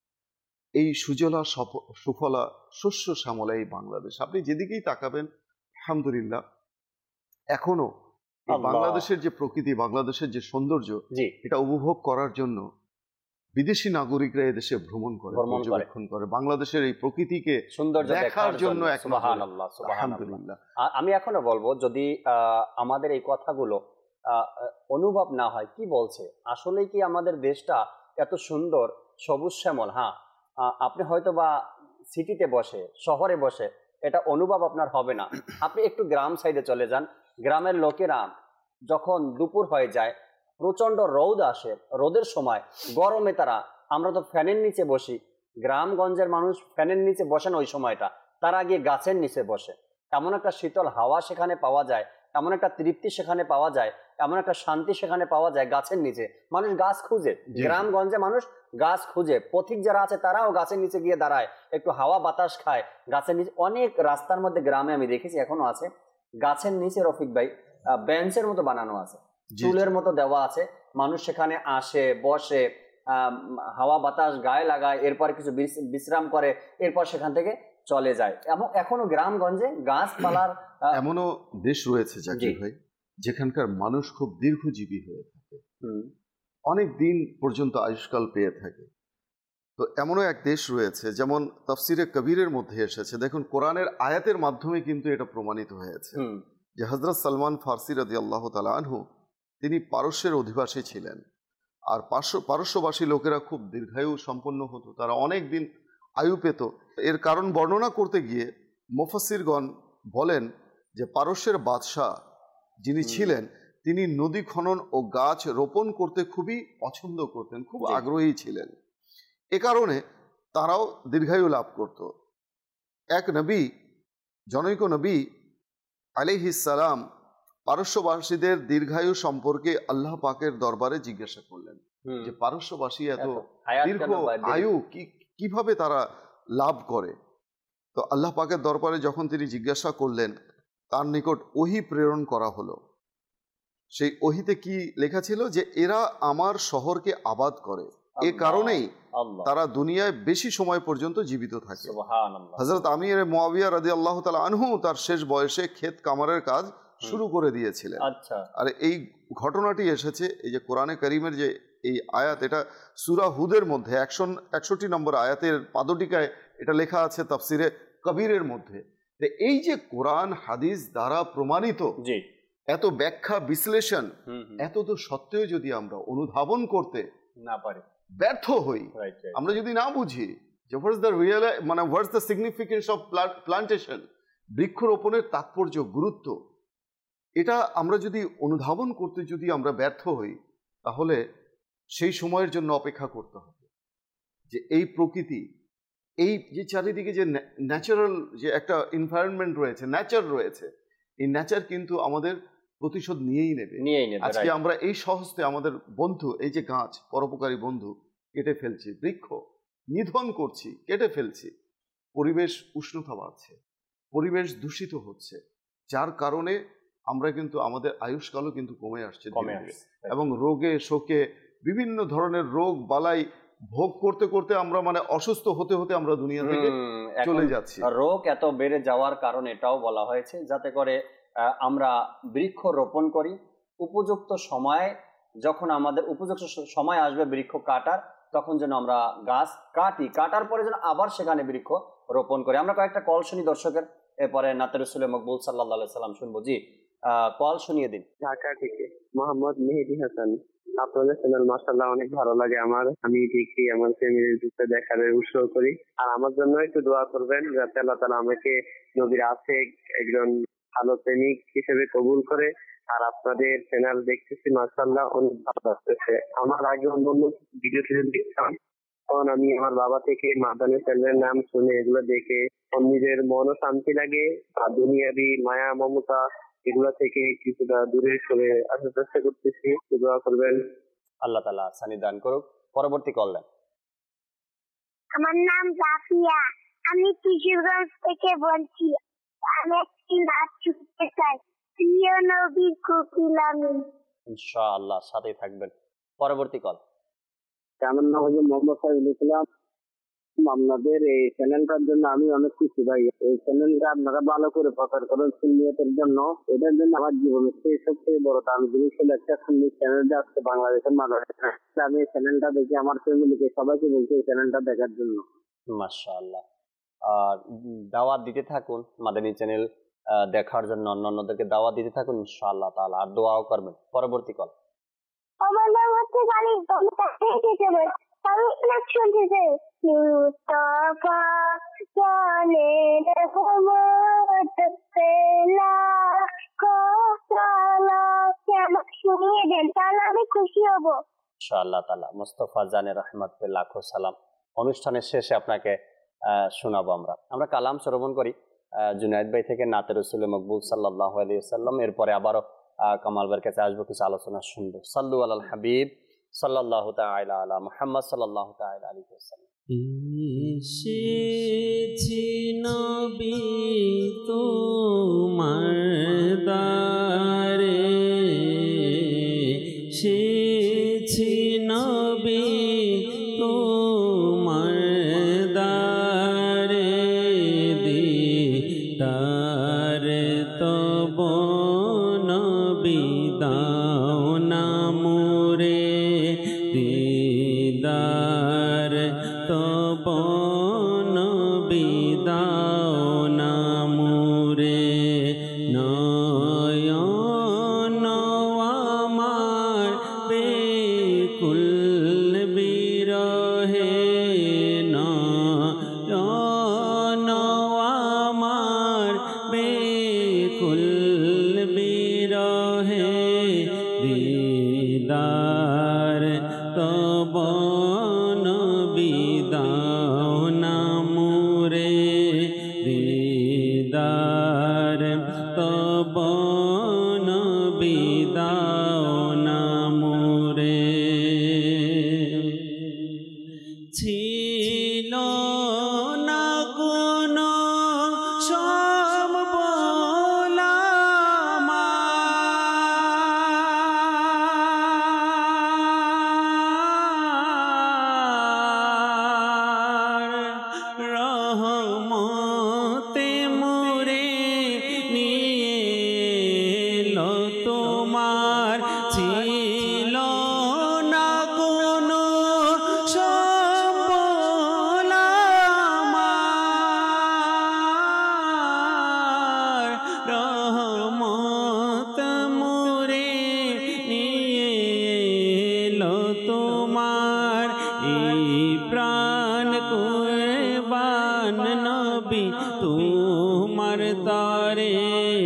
এই সুজলা সুফলা শস্য শ্যামলা এই বাংলাদেশ, আপনি যেদিকেই তাকাবেন আলহামদুলিল্লাহ এখনো এই বাংলাদেশের যে প্রকৃতি, বাংলাদেশের যে সৌন্দর্য, এটা উপভোগ করার জন্য বিদেশি নাগরিকরা এদেশে ভ্রমণ করে, পর্যবেক্ষণ করে, বাংলাদেশের এই প্রকৃতিকে সৌন্দর্য দেখার জন্য। সুবহানাল্লাহ, সুবহানাল্লাহ। আমি এখনো বলবো, যদি আমাদের এই কথাগুলো অনুভব না হয়, কি বলছে আসলে কি আমাদের দেশটা এত সুন্দর সবুজ শ্যামল। হ্যাঁ, আপনি হয়তো বা সিটিতে বসে, শহরে বসে এটা অনুভব আপনার হবে না। আপনি একটু গ্রাম সাইডে চলে যান, গ্রামের লোকেরা যখন দুপুর হয়ে যায়, প্রচন্ড রোদ আসে, রোদের সময় গরমে আমরা তো ফ্যানের নিচে বসি, গ্রামগঞ্জের মানুষ ফ্যানের নিচে বসেন ওই সময়টা, তারা গিয়ে গাছের নিচে বসে। এমন একটা শীতল হাওয়া সেখানে পাওয়া যায়, এমন একটা তৃপ্তি সেখানে পাওয়া যায়, এমন একটা শান্তি সেখানে পাওয়া যায় গাছের নিচে। মানুষ গাছ খুঁজে, গ্রামগঞ্জে মানুষ গাছ খুঁজে, পথিক যারা আছে তারাও গাছের নিচে গিয়ে দাঁড়ায়, একটু হাওয়া বাতাস খায় গাছের নিচে। অনেক রাস্তার মধ্যে গ্রামে আমি দেখেছি এখনো আছে গাছের নিচে, রফিক ভাই, বেঞ্চের মতো বানানো আছে, চুলের মতো দেওয়া আছে, মানুষ সেখানে আসে, বসে, হাওয়া বাতাস গায়ে লাগায়, এরপর কিছু বিশ্রাম করে, এরপর সেখান থেকে চলে যায়। এবং এখনো গ্রামগঞ্জে গাছপালার এমনও দেশ রয়েছে জাকির ভাই, যেখানকার মানুষ খুব দীর্ঘজীবী হয়ে থাকে, অনেক দিন পর্যন্ত আয়ুষ্কাল পেয়ে থাকে। তো এমনও এক দেশ রয়েছে, যেমন তাফসিরে কবিরের মধ্যে এসেছে, দেখুন কোরআনের আয়াতের মাধ্যমে কিন্তু এটা প্রমাণিত হয়েছে যে হযরত সালমান ফারসি রাদিয়াল্লাহু তাআলা আনহু তিনি পারস্যের অধিবাসী ছিলেন। আর পারস্যবাসী লোকেরা খুব দীর্ঘায়ু সম্পন্ন হতো, তারা অনেক দিন আয়ু পেত। এর কারণ বর্ণনা করতে গিয়ে মুফাসসিরগণ বলেন যে পারস্যের বাদশাহ যিনি ছিলেন, তিনি নদী খনন ও গাছ রোপণ করতে খুবই পছন্দ করতেন, খুব আগ্রহী ছিলেন। এ কারণে তারাও দীর্ঘায়ু লাভ করত। এক নবী, জনৈক নবী আলাইহিস সালাম পারস্যবাসীদের দীর্ঘায়ু সম্পর্কে আল্লাহ পাকের দরবারে জিজ্ঞাসা করলেন যে পারস্যবাসী এত দীর্ঘ আয়ু কিভাবে তারা লাভ করে। তো আল্লাহ পাকের দরবারে যখন তিনি জিজ্ঞাসা করলেন, তার নিকট ওহী প্রেরণ করা হলো। সেই ওহীতে কি লেখা ছিল যে এরা আমার শহরকে আবাদ করে, এ কারণেই তারা দুনিয়ায় বেশি সময় পর্যন্ত জীবিত থাকে। হযরত আমির মুআবিয়া রাদিয়াল্লাহু তাআলা আনহু তার শেষ বয়সে ক্ষেত কামারের কাজ শুরু করে দিয়েছিলেন। আর এই ঘটনাটি এসেছে এই যে কোরআনে কারীমের যে এই আয়াত, এটা সূরা হুদের মধ্যে 161 নম্বর আয়াতের পাদটিকায় এটা লেখা আছে তাফসিরে কবিরের মধ্যে। এই যে কোরআন হাদিস দ্বারা প্রমাণিত এত ব্যাখ্যা বিশ্লেষণ, এত তো সত্ত্বেও যদি আমরা অনুধাবন করতে না পারি, ব্যর্থ হই, আমরা যদি না বুঝি যে what's the significance of plantation, বৃক্ষরোপণের তাৎপর্য, গুরুত্ব, এটা আমরা যদি অনুধাবন করতে যদি আমরা ব্যর্থ হই, তাহলে সেই সময়ের জন্য অপেক্ষা করতে হবে যে এই প্রকৃতি, এই যে চারিদিকে যে ন্যাচারাল যে একটা এনভায়রনমেন্ট রয়েছে, নেচার রয়েছে, এই নেচার কিন্তু আমাদের প্রতিশোধ নিয়েই নেবে। আজকে আমরা এই সহজে আমাদের বন্ধু, এই যে গাছ, পরোপকারী বন্ধু কেটে ফেলছি, বৃক্ষ নিধন করছি, কেটে ফেলছি, পরিবেশ উষ্ণতা বাড়ছে, পরিবেশ দূষিত হচ্ছে, যার কারণে আমরা কিন্তু আমাদের আয়ুষ্কালও কিন্তু কমে আসছে এবং রোগে শোকে বিভিন্ন ধরনের রোগ বালাই ভোগ করতে করতে আমরা অসুস্থ হতে হতে আমরা দুনিয়া থেকে চলে যাচ্ছি। রোগ এত বেড়ে যাওয়ার কারণ এটাও বলা হয়েছে যাতে করে আমরা বৃক্ষ রোপণ করি, উপযুক্ত সময় যখন আমাদের উপযুক্ত সময় আসবে বৃক্ষ কাটার, তখন যেন আমরা গাছ কাটার পরে যেন আবার সেখানে বৃক্ষ রোপণ করি। আমরা কয়েকটা কল শুনি দর্শকের, এরপরে নাতে রাসূলে মকবুল সাল্লাল্লাহু আলাইহি সাল্লাম শুনবো। জি, কল শুনিয়ে দিন। ঢাকা থেকে মোহাম্মদ মেহেদি হাসান। আপনাদের চ্যানেল মাশাআল্লাহ অনেক ভালো লাগে আমার, আমি দেখি, আমার ফ্যামিলির দিকে দেখার উৎসাহ করি। আর আমার জন্য একটু দোয়া করবেন যাতে আল্লাহ তাআলা আমাকে নবীর আশিক, একজন ভালো প্রেমিক হিসেবে কবুল করে। আর আপনাদের চ্যানেল দেখতেছি মাশাআল্লাহ অনেক ভালো লাগতেছে। আমার আগে অন্য ভিডিও দেখতাম, তখন আমি আমার বাবা থেকে মাদানী চ্যানেলের নাম শুনে এগুলো দেখে নিজের মনও শান্তি লাগে, আর দুনিয়াবি মায়া মমতা এগুলা থেকে কিছুটা দূরে সরে আসার চেষ্টা করতেছি। দোয়া করবেন। আল্লাহ তাআলা আসানি দান করুক। পরবর্তী কল দেন। আমার নাম জাফিয়া, আমি কিশোরগঞ্জ থেকে বলছি। আমি একটি নাচ শিখতে চাই। প্রিয় নবীর কোকিল আমি। ইনশাআল্লাহ সাথে থাকবেন। পরবর্তী কল। আমার নাম হচ্ছে মোহাম্মদ সাইফুল ইসলাম। আপনাদের এই চ্যানেলটার জন্য আমি অনেক খুশি ভাই। এই চ্যানেলটা আপনারা ভালো করে প্রচার করেন সুন্নিয়তের জন্য। এটার জন্য আমার জীবনের সবচেয়ে বড় দাম জিনিস হলো একটা সুন্নি চ্যানেল যাচ্ছে বাংলাদেশের মাঝে। আমি এই চ্যানেলটা দেখি আমার ফ্যামিলিকে সবাইকে বলছি এই চ্যানেলটা দেখার জন্য। মাশাআল্লাহ। আর দাওয়াত দিতে থাকুন মাদানী চ্যানেল দেখার জন্য, অন্যদেরকে দাওয়াত দিতে থাকুন ইনশাআল্লাহ তাআলা, আর দোয়াও করবেন। পরবর্তী কল। আমার নাম হচ্ছে গালিব, আমি আমি নাচ শুনতে চাই। মুস্তাফা জানে রহমত পেলা কোসালা, আমাকে শুনিয়ে দেন তাহলে আমি খুশি হব ইনশাআল্লাহ তাআলা। মুস্তাফা জানে রহমত পে লাখো সালাম অনুষ্ঠানের শেষে আপনাকে শোনাবো। আমরা কালাম শ্রবণ করি জুনায়েদ ভাই থেকে, নাতে রাসূল মকবুল সাল্লাল্লাহু আলাইহি ওয়াসাল্লাম। এরপরে আবারও কামাল ভাইয়ের কাছে আসবো, কিছু আলোচনা শুনবো। সাল্লু আলাল হাবিব সাল্লাল্লাহু তাআলা আলা মুহাম্মদ সাল্লাল্লাহু তাআলা আলাইহি ওয়াসাল্লাম। এসেছি নবী তোমার দ্বারে, এসেছি নবী তোমার দ্বারে, দিদার তব নবী দাও না মোরে, দিদার তব নবী দাও না মোরে, নয়ন আমার বেকুল বিরহে, নয়ন আমার বেকুল বিরহে, দিদার তব নবী দাও না মোরে, দিদার তব নবী দাও না মোরে। ছিল না কোনো সম্বল আমার, রহমতে মোরে নিয়ে এলো তোমার, ছিল না কোনো সম্বল আমার, রহমত মোরে নিয়ে এলো তোমার, এই প্রাণ কুরবান নবী তোমার তরে,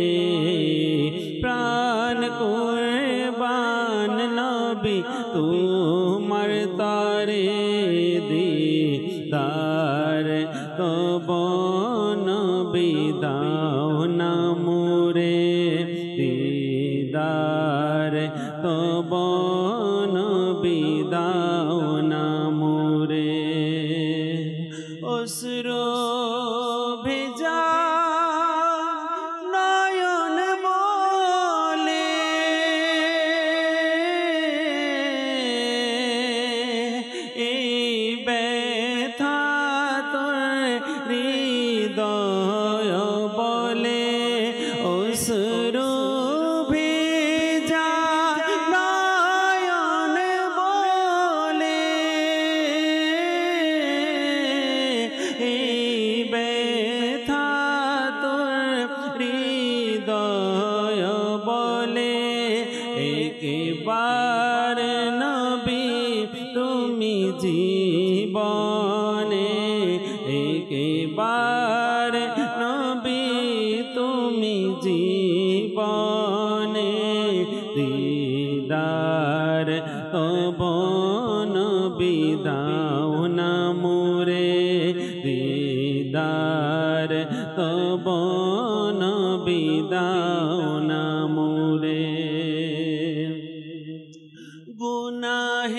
প্রাণ কুরবান নবী তোমার তরে, দিদার তব নবী দাও না মোরে, দিদার তব নবী দাও না মোরে। অশ্রু ভেজা নয়ন বলে এই ব্যথা তোর হৃদয় বলে, অশ্রু ভেজা নয়ন বলে এই ব্যথা তোর হৃদয় বলে, একবার নবী তুমি জীবনে, একবার নবী তুমি জীবনে, দিদার তব নবী দাও না মোরে, দিদার তব নবী দাও না মোরে। গুনাহ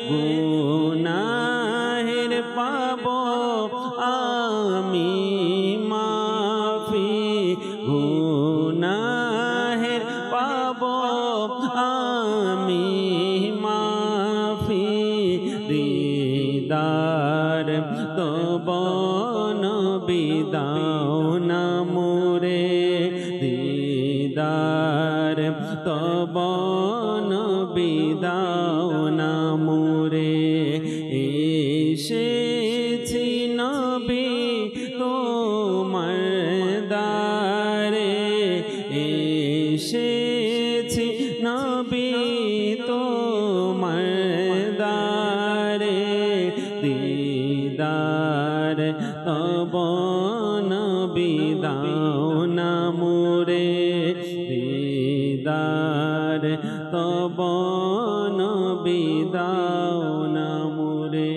গুনাহের পাব আমি মাফি, গুনাহের পাব আমি মাফি, দিদার তব নবী দাও না মোরে, দিদার তব নবী দাও না মোরে, এসেছি নবী তোমার দ্বারে, এসেছি নবী তোমার দ্বারে, দিদার তব নবী দাও না মোরে, দিদার তব নবী দাও না মোরে।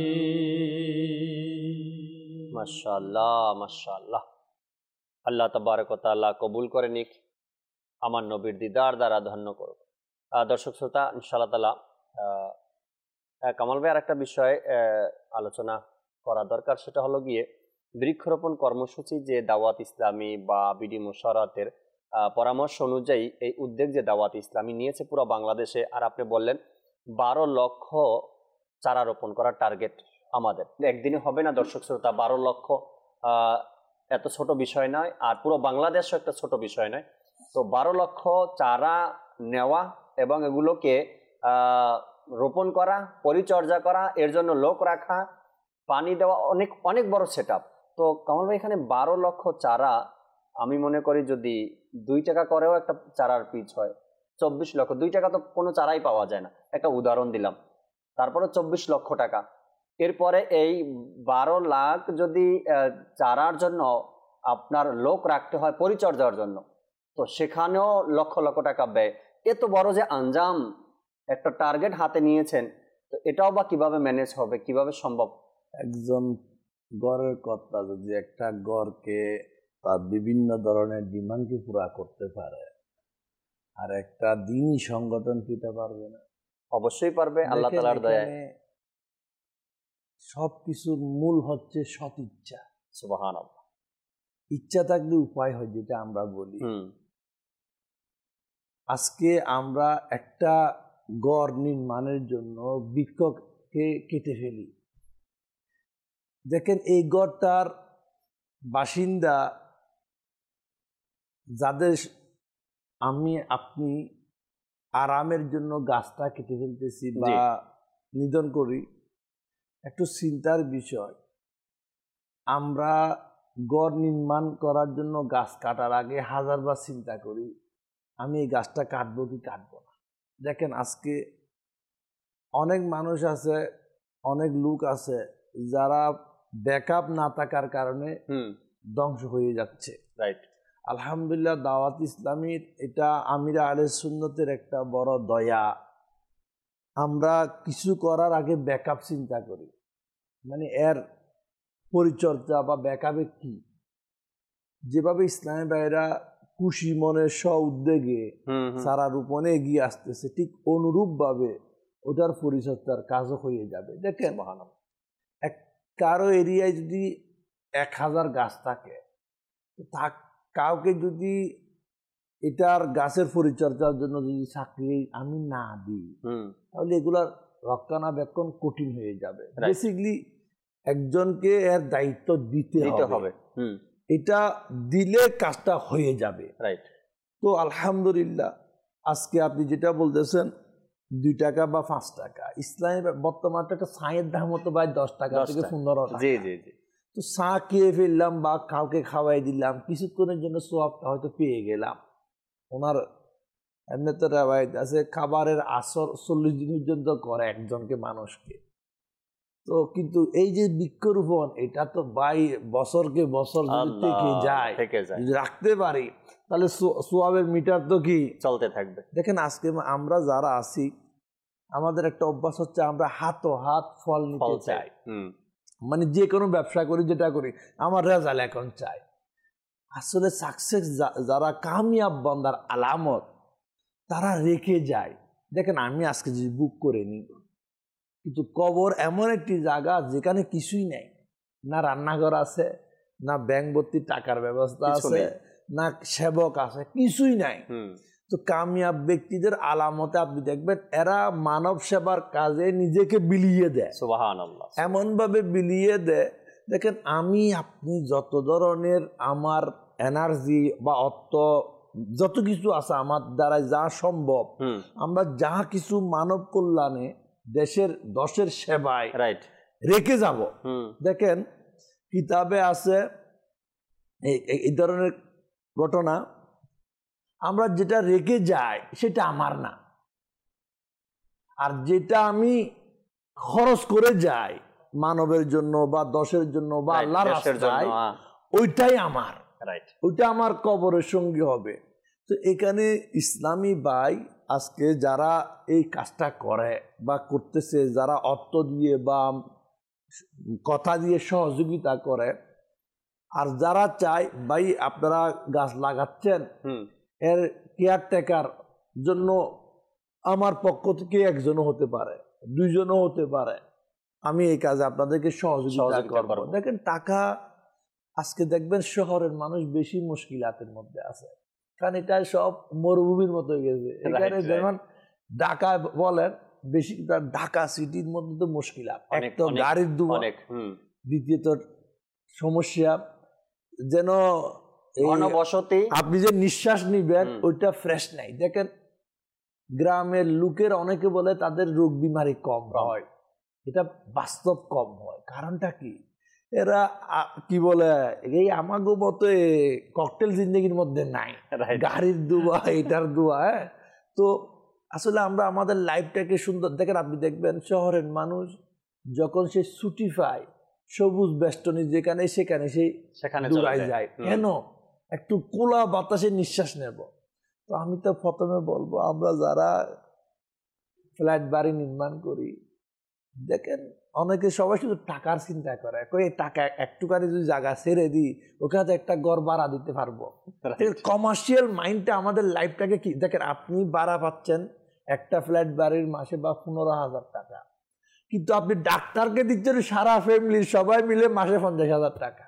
মাশাআল্লাহ মাশাআল্লাহ। আল্লাহ তাবারক ওয়া তাআলা কবুল করে নিক, আমার নবীর দিদার দ্বারা ধন্য করুক। দর্শক শ্রোতা, ইনশাআল্লাহ তাআলা কামাল ভাই আরেকটা বিষয় আলোচনা করা দরকার, সেটা হলো গিয়ে বৃক্ষরোপণ কর্মসূচি যে দাওয়াত ইসলামী বা বিডি মুশারাতের পরামর্শ অনুযায়ী এই উদ্যোগ যে দাওয়াত ইসলামী নিয়েছে পুরো বাংলাদেশে, আর আপনি বললেন 12 লক্ষ চারা রোপণ করার টার্গেট আমাদের। একদিনে হবে না দর্শক শ্রোতা, 12 লক্ষ এত ছোট বিষয় নয়, আর পুরো বাংলাদেশও একটা ছোট বিষয় নয়। তো 12 লক্ষ চারা নেওয়া এবং এগুলোকে রোপণ করা, পরিচর্যা করা, এর জন্য লোক রাখা, পানি দেওয়া, অনেক অনেক বড় সেট আপ। তো কামাল ভাই, এখানে 12 লক্ষ চারা, আমি মনে করি যদি 2 টাকা করেও একটা চারার পিচ হয় 24 লক্ষ। 2 টাকা তো কোনো চারাই পাওয়া যায় না, একটা উদাহরণ দিলাম। তারপরে 24 লক্ষ টাকা, এরপরে এই 12 লাখ যদি চারার জন্য আপনার লোক রাখতে হয় পরিচর্যার জন্য, তো সেখানেও লক্ষ লক্ষ টাকা ব্যয়। এত বড় যে আঞ্জাম, একটা টার্গেট হাতে নিয়েছেন, তো এটাও বা কিভাবে ম্যানেজ হবে, কিভাবে সম্ভব? একজন গড়ের কর্তা যদি একটা গড়কে তার বিভিন্ন ধরনের ডিমান্ডকে পুরা করতে পারে, আর একটা দিনই সংগঠন কিটা পারবে না? অবশ্যই পারবে, আল্লাহ তাআলার দয়ায়। সবকিছুর মূল হচ্ছে সৎ ইচ্ছা। সুবহানাল্লাহ। ইচ্ছা থাকলে উপায় হয়, যেটা আমরা বলি। আজকে আমরা একটা গড় নির্মাণের জন্য বৃক্ষকে কেটে ফেলি। দেখেন, এই গড়টার বাসিন্দা যাদের আমি আপনি আরামের জন্য গাছটা কেটে ফেলতেছি বা নিধন করি, একটু চিন্তার বিষয়। আমরা গড় নির্মাণ করার জন্য গাছ কাটার আগে হাজারবার চিন্তা করি, আমি এই গাছটা কাটবো কি কাটবো না। দেখেন, আজকে অনেক মানুষ আছে, অনেক লোক আছে যারা ব্যাকআপ না থাকার কারণে ধ্বংস হয়ে যাচ্ছে। রাইট। আলহামদুলিল্লাহ, দাওয়াত ইসলামীর এটা আমিরা আহলে সুন্নতের একটা বড় দয়া। আমরা কিছু করার আগে ব্যাকআপ চিন্তা করি, মানে এর পরিচর্যা বা ব্যাকআপে কি। যেভাবে ইসলামী ভাইরা খুশি মনে স্ব উদ্যোগে সারা রূপণে এগিয়ে আসতেছে, ঠিক অনুরূপভাবে ওটার পরিচর্যার কাজও হয়ে যাবে। দেখেন, কারো এরিয়ায় যদি 1000 গাছ থাকে, কাউকে যদি এটার গাছের পরিচর্যার জন্য যদি চাকরি আমি না দিই, তাহলে এগুলার রক্ষণাবেক্ষণ কঠিন হয়ে যাবে। বেসিক্যালি একজনকে এর দায়িত্ব দিতে হবে, এটা দিলে কাজটা হয়ে যাবে। রাইট। তো আলহামদুলিল্লাহ, আজকে আপনি যেটা বলতেছেন 2 টাকা বা 5 টাকা, ইসলামে বর্তমানে একটা ছায়ের দাম হতো ভাই 10 টাকা থেকে 15 টাকা। জি জি জি। তো চা খেয়ে ফেললাম বা কাউকে খাওয়াই দিলাম, কিছুক্ষণের জন্য সোয়াবটা হয়তো পেয়ে গেলাম। ওনার এমনি তো রেওয়ায়েত আছে, খাবারের আসর 40 দিন পর্যন্ত করে একজনকে, মানুষকে। তো কিন্তু এই যে বৃক্ষরোপণ, এটা তো ভাই বছরকে বছর যদি থেকে যায়, যদি রাখতে পারি, তাহলে সোয়াবের মিটার তো কি চলতে থাকবে। দেখেন, আজকে আমরা যারা আছি, আমাদের একটা অভ্যাস হচ্ছে আমরা হাত ফল নিতে চাই। মানে যে কোনো ব্যবসা করি, যেটা করি, আমার রেজাল্ট এখন চাই। আসলে সাকসেস যারা কামিয়াব বান্দার আলামত, তারা রেখে যায়। দেখেন, আমি আজকে যদি বুক করে নিই, কিন্তু কবর এমন একটি জায়গা যেখানে কিছুই নেই, না রান্নাঘর আছে, না ব্যাংক ভর্তি টাকার ব্যবস্থা আছে, না সেবক আছে, কিছুই নাই। তো কামিয়াব ব্যক্তিদের আলামতে আপনি দেখবেন এরা মানব সেবার কাজে নিজেকে বিলিয়ে দেয়। সুবহানাল্লাহ। এমন ভাবে বিলিয়ে দেয়, দেখেন আমি আপনি যত ধরনের আমার এনার্জি বা অর্থ যত কিছু আছে আমার দ্বারা যা সম্ভব, আমরা যা কিছু মানব কল্যাণে দশের সেবায় রেখে যাব। দেখেন কিতাবে আছে এই ধরনের ঘটনা, আমরা যেটা রেখে যাই সেটা আমার না, আর যেটা আমি খরচ করে যাই মানবের জন্য বা দশের জন্য বা আল্লাহর রাস্তায়, ওইটাই আমার, ওইটা আমার কবরের সঙ্গী হবে। তো এখানে ইসলামী ভাই আজকে যারা এই কাজটা করে বা করতেছে, যারা অর্থ দিয়ে বা কথা দিয়ে সহযোগিতা করে, আর যারা চায় ভাই আপনারা গাছ লাগাচ্ছেন, এর কেয়ারটেকার জন্য আমার পক্ষ থেকে একজনও হতে পারে, দুইজনও হতে পারে, আমি এই কাজে আপনাদেরকে সহযোগিতা করব। দেখেন টাকা আজকে দেখবেন শহরের মানুষ বেশি মুশকিলাতের মধ্যে আছে, কারণ এটা সব মরুভূমির মতো হয়ে গেছে। এখানে যেমন ঢাকা বলেন, বেশি ঢাকা সিটির মধ্যে তো মুশকিলাত, এক তো গাড়ির ধোঁয়া, দ্বিতীয়ত সমস্যা যেন আপনি যে নিঃশ্বাস নিবেন ওইটা ফ্রেশ নাই। দেখেন গ্রামের লোকের অনেকে বলে তাদের রোগ বিমারি কম হয়, এটা বাস্তব কম হয়। কারণটা কি? এরা কি বলে এই আমাগো মতো ককটেল জিন্দগির মধ্যে নাই, গাড়ির ধোঁয়া, এটার ধোঁয়া। তো আসলে আমরা আমাদের লাইফটাকে সুন্দর, দেখেন আপনি দেখবেন শহরের মানুষ যখন সে ছুটি পায়, সবুজ বেষ্টনী যেখানে সেখানে দৌড়ায় যায়, কেন? একটু খোলা বাতাসে নিঃশ্বাস নেব। তো আমি তো প্রথমে বলবো, আমরা যারা ফ্ল্যাট বাড়ি নির্মাণ করি, দেখেন অনেকে সবাই শুধু টাকার চিন্তা করে, কই টাকা একটুখানি যদি জায়গা ছেড়ে দিই ওখানে তো একটা ঘর ভাড়া দিতে পারবো। কমার্শিয়াল মাইন্ডটা আমাদের লাইফটাকে কি, দেখেন আপনি ভাড়া পাচ্ছেন একটা ফ্ল্যাট বাড়ির মাসে বা 15,000 টাকা, কিন্তু আপনি ডাক্তারকে দিচ্ছেন সারা ফ্যামিলির সবাই মিলে মাসে 50,000 টাকা।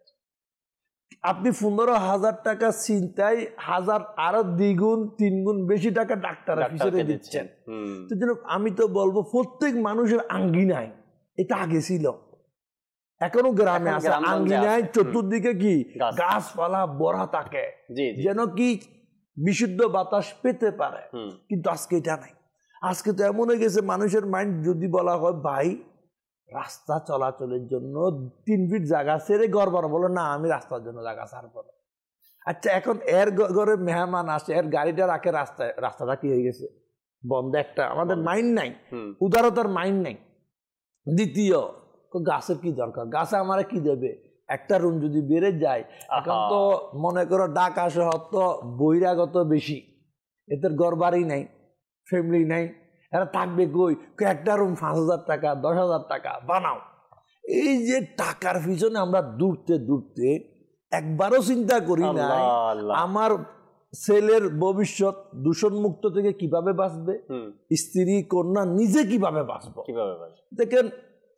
আপনি 15,000 টাকা চিন্তায় আরো 2 গুণ 3 গুণ বেশি টাকা ডাক্তার হিসেবে দিচ্ছেন। তো আমি তো বলবো প্রত্যেক মানুষের আঙ্গিনায়, এটা আগে ছিল, এখনো গ্রামে আছে আঙ্গিনায় চতুর্দিকে কি গাছপালা ভরা থাকে, যেন কি বিশুদ্ধ বাতাস পেতে পারে। কিন্তু আজকে এটা নাই। আজকে তো এমন হয়ে গেছে মানুষের মাইন্ড, যদি বলা হয় ভাই রাস্তা চলাচলের জন্য 3 ফিট জায়গা ছেড়ে ঘর বানাবো, বলো না আমি রাস্তার জন্য জায়গা ছাড়বো না। আচ্ছা এখন এর ঘরে মেহমান আসে, এর গাড়িটা রাখে রাস্তায়, রাস্তাটা কি হয়ে গেছে বন্ধ। একটা আমাদের মাইন্ড নাই, উদারতার মাইন্ড নাই। দ্বিতীয়, গাছের কি দরকার, গাছে আমার কি দেবে? একটা রুম যদি বেড়ে যায়, এখন তো মনে করো ঢাকা শহর তো বহিরাগত বেশি, এদের ঘর বাড়ি নাই, ফ্যামিলি নাই, এরা থাকবে কই? একটা রুম 5,000 টাকা 10,000 টাকা বানাও। এই যে টাকার পিছনে আমরা দূরতে একবারও চিন্তা করি না আমার ছেলের ভবিষ্যৎ দূষণ মুক্ত থেকে কিভাবে বাঁচবে, স্ত্রী কন্যা নিজে কিভাবে বাঁচবো। দেখেন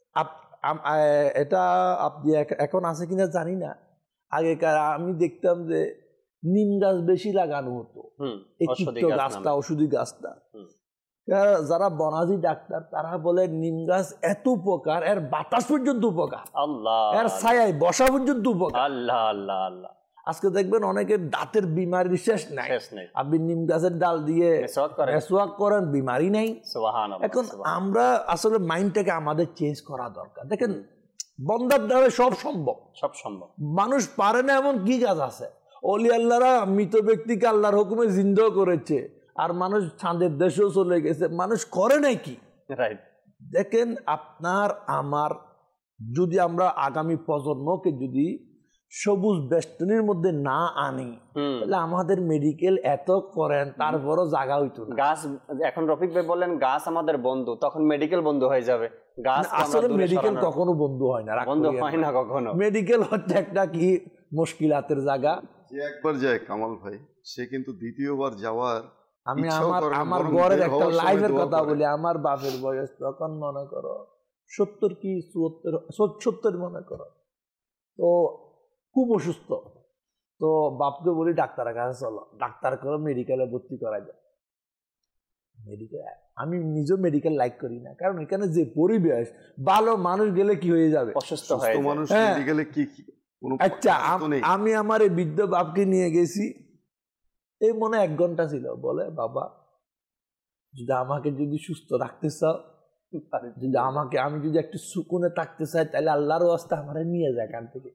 এটা আপনি এখন আছে কিনা জানি না, আগেকার আমি দেখতাম যে নিম গাছ বেশি লাগানো হতো, এই গাছটা ওষুধি গাছটা। যারা বনাজি ডাক্তার তারা বলে নিম গাছ এত উপকার, এর বাতাস পর্যন্ত উপকার, এর ছায়ায় বসা পর্যন্ত উপকার। আজকে দেখবেন অনেকের দাঁতের বিমারির শেষ নাই, আপনি নিম গাছের ডাল দিয়ে মেসওয়াক করেন, বিমারি নাই। এখন আমরা আসলে মাইন্ডটাকে আমাদের চেঞ্জ করা দরকার। দেখেন বন্দার দ্বারা সব সম্ভব। মানুষ পারে না এমন কি কাজ আছে? ওলি আল্লাহরা মৃত ব্যক্তিকে আল্লাহর হুকুমে জিন্দা করেছে, আর মানুষ চাঁদের দেশেও চলে গেছে, মানুষ করে নাই কি? দেখেন আপনার আমার যদি আমরা আগামী প্রজন্মকে যদি সবুজ বেষ্টনীর মধ্যে না আনি, তাহলে আমাদের মেডিকেল এত করেন তারপরও জায়গা হইতো না। গাছ এখন রফিক ভাই বললেন গাছ আমাদের বন্ধু, তখন মেডিকেল বন্ধু হয়ে যাবে। গাছ আসলে মেডিকেল কখনো বন্ধু হয় না, বন্ধু হয় না কখনো। মেডিকেল হচ্ছে একটা কি মুশকিলাতের জায়গা। যে একবার যায় কামাল ভাই, সে কিন্তু দ্বিতীয়বার যাওয়ার আমি ইচ্ছাও আমার করে না, আমার বরং ঘরের বের একটা হওয়ার সময় লাইফের দোয়া কথা করে। বলি। আমার বাপের বয়স তখন মনে করো 70 কি 74 মনে করো। তো খুব অসুস্থ। তো বাপকে বলি ডাক্তারের কাছে চলো, ডাক্তার করে মেডিকেলে ভর্তি করা যায়। মেডিকেল আমি নিজেও মেডিকেল লাইক করি না, কারণ এখানে যে পরিবেশ, ভালো মানুষ গেলে কি হয়ে যাবে, অসুস্থ সুস্থ হয়ে যায়। মানুষ হ্যাঁ। মেডিকেলে কি কোনো আচ্ছা কাজ তো নেই। আমি আমার এই বৃদ্ধ বাপকে নিয়ে গেছি, এই মনে 1 ঘন্টা ছিল। বলে বাবা যদি আমাকে যদি সুস্থ রাখতে চাও, যদি আমাকে আমি যদি একটু সুকুনে থাকতে চাই, তাহলে আল্লাহর ওয়াস্তে আমারে নিয়ে যায় এখান থেকে।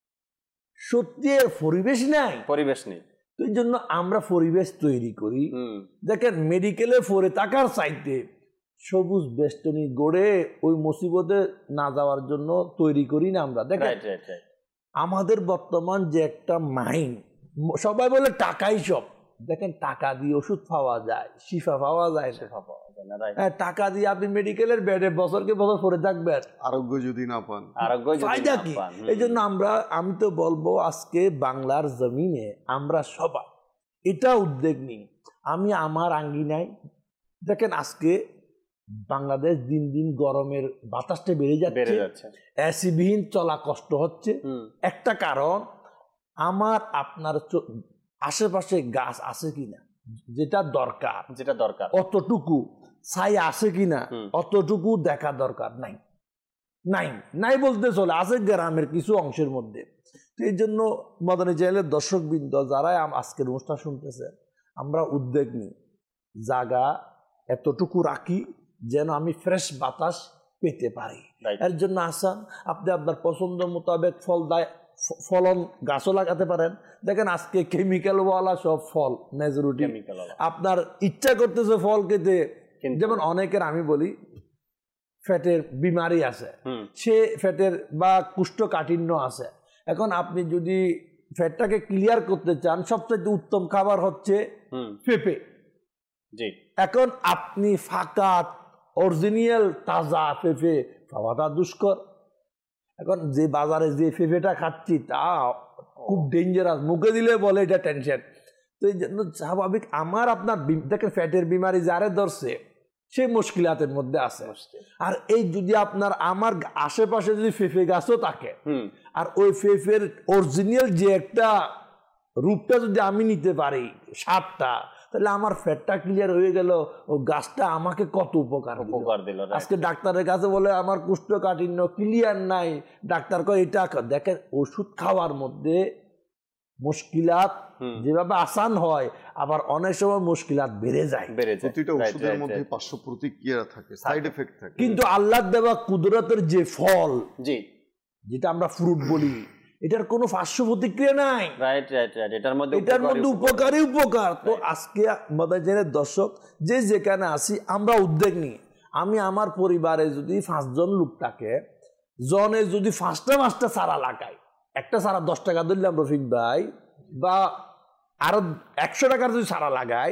সত্যি এর পরিবেশ নাই, পরিবেশ নেই। তো এই জন্য আমরা পরিবেশ তৈরি করি। দেখেন মেডিকেলে পড়ে থাকার চাইতে সবুজ বেষ্টনী গড়ে ওই মুসিবতে না যাওয়ার জন্য তৈরি করি না আমরা। দেখেন রাইট রাইট রাইট। আমাদের বর্তমান যে একটা মাইন্ড, সবাই বলে টাকাই সব। দেখেন টাকা দিয়ে ওষুধ পাওয়া যায়, শিফা পাওয়া যায় না। হ্যাঁ, টাকা দিয়ে আপনি মেডিকেলের বেডে বছরকে বছর পড়ে থাকবেন, আরোগ্য যদি না পান, আরোগ্য যদি ফায়দা না কি? পান। এই জন্য আমি তো বলবো আজকে বাংলার জমিনে আমরা সবাই এটা উদ্যোগ নিই। আমি আমার আঙ্গিনায় দেখেন আজকে বাংলাদেশ দিন দিন গরমের বাতাসটা বেড়ে যাচ্ছে, এসিবিহীন চলা কষ্ট হচ্ছে। একটা কারণ আমার আপনার আশেপাশে গাছ আছে কিনা, যেটা দরকার অতটুকু ছাই আছে কিনা, অতটুকু দেখা দরকার নাই। নাই নাই বলতে চলে, আছে গ্রামের কিছু অংশের মধ্যে। তো এই জন্য মদনী চ্যানেলের দর্শকবৃন্দ যারা আজকের অনুষ্ঠান শুনতেছে, আমরা উদ্যোগ নিই, জায়গা এতটুকু রাখি যেন আমি ফ্রেশ বাতাস পেতে পারি। এর জন্য আসান আপনি আপনার পছন্দ মোতাবেক ফলন গাছও লাগাতে পারেন। দেখেন আজকে কেমিক্যালওয়ালা সব ফল মেজরিটি, আপনার ইচ্ছা করতেছে ফল খেতে। যেমন অনেকের আমি বলি ফ্যাটের বিমারি আছে, সে ফ্যাটের বা কুষ্ঠকাঠিন্য আছে। এখন আপনি যদি ফ্যাটটাকে ক্লিয়ার করতে চান, সবচেয়ে উত্তম খাবার হচ্ছে পেঁপে। এখন আপনি ফাঁকা অরিজিনাল তাজা পেঁপে পাওয়াটা দুষ্কর। এখন যে বাজারে যে পেঁপেটা খাচ্ছি তা খুব ডেঞ্জারাস, মুখে দিলে বলে এটা টেনশন। তো এই জন্য স্বাভাবিক আমার আপনার দেখেন ফ্যাটের বিমারি যারে ধরছে সে মুশকিলাতের মধ্যে আছে। আর এই যদি আপনার আমার আশেপাশে যদি পেঁপে গাছও থাকে, আর ওই পেঁপের অরিজিনাল যে একটা রূপটা যদি আমি নিতে পারি, স্বাদটা, তাহলে আমার ফ্যাটটা ক্লিয়ার হয়ে গেল। ও গাছটা আমাকে কত উপকার দিল। আজকে ডাক্তারের কাছে বলে আমার কুষ্ঠকাঠিন্য ক্লিয়ার নাই, ডাক্তার কয় এটা। দেখেন ওষুধ খাওয়ার মধ্যে মুশকিলাত যেভাবে আসান হয়, আবার অনেক সময় মুশকিলাত বেড়ে যায়। প্রতিটা ওষুধের মধ্যে পার্শ্ব প্রতিক্রিয়া থাকে, সাইড এফেক্ট থাকে। কিন্তু আল্লাহ দেওয়া কুদরতের যে ফল, যেটা আমরা ফ্রুট বলি, এটার কোনো পার্শ্ব প্রতিক্রিয়া নাই। এটার মধ্যে উপকারী উপকার। তো আজকে মদনী দর্শক যে যেখানে আসি, আমরা উদ্যোগ নিই। আমি আমার পরিবারে যদি 5 জন লোক থাকে, জনে যদি 5টা চারা লাগাই, একটা চারা 10 টাকা ধরলাম রফিক ভাই, বা আরো 100 টাকার যদি চারা লাগাই,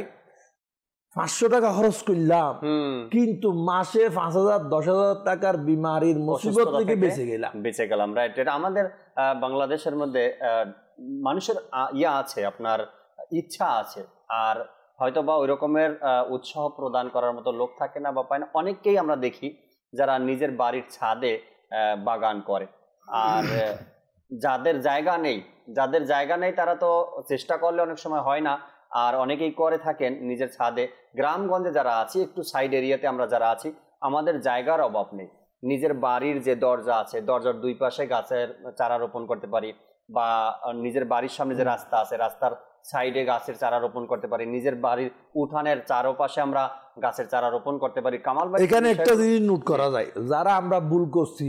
500 টাকা খরচ করলাম, কিন্তু মাসে 5,000 10,000 টাকার বিমারির মুসিবত থেকে বেঁচে গেলাম। রাইট। এটা আমাদের বাংলাদেশের মধ্যে মানুষের আছে, আপনার ইচ্ছা আছে, আর হয়তো বা ওই রকমের উৎসাহ প্রদান করার মতো লোক থাকে না বা পায় না। অনেককেই আমরা দেখি যারা নিজের বাড়ির ছাদে বাগান করে, আর যাদের জায়গা নেই তারা তো চেষ্টা করলে অনেক সময় হয় না। আর অনেকেই করে থাকেন নিজের ছাদে। গ্রামগঞ্জে যারা আছি, একটু সাইড এরিয়াতে আমরা যারা আছি, আমাদের জায়গার অভাব নেই। নিজের বাড়ির যে দরজা আছে, দরজার 2 পাশে গাছের চারা রোপণ করতে পারি, বা নিজের বাড়ির সামনে যে রাস্তা আছে, রাস্তার সাইডে গাছের চারা রোপণ করতে পারি, নিজের বাড়ির উঠানের চারপাশে আমরা গাছের চারা রোপণ করতে পারি। কামাল ভাই, এখানে একটা জিনিস নোট করা যায়, যারা আমরা ভুল করছি,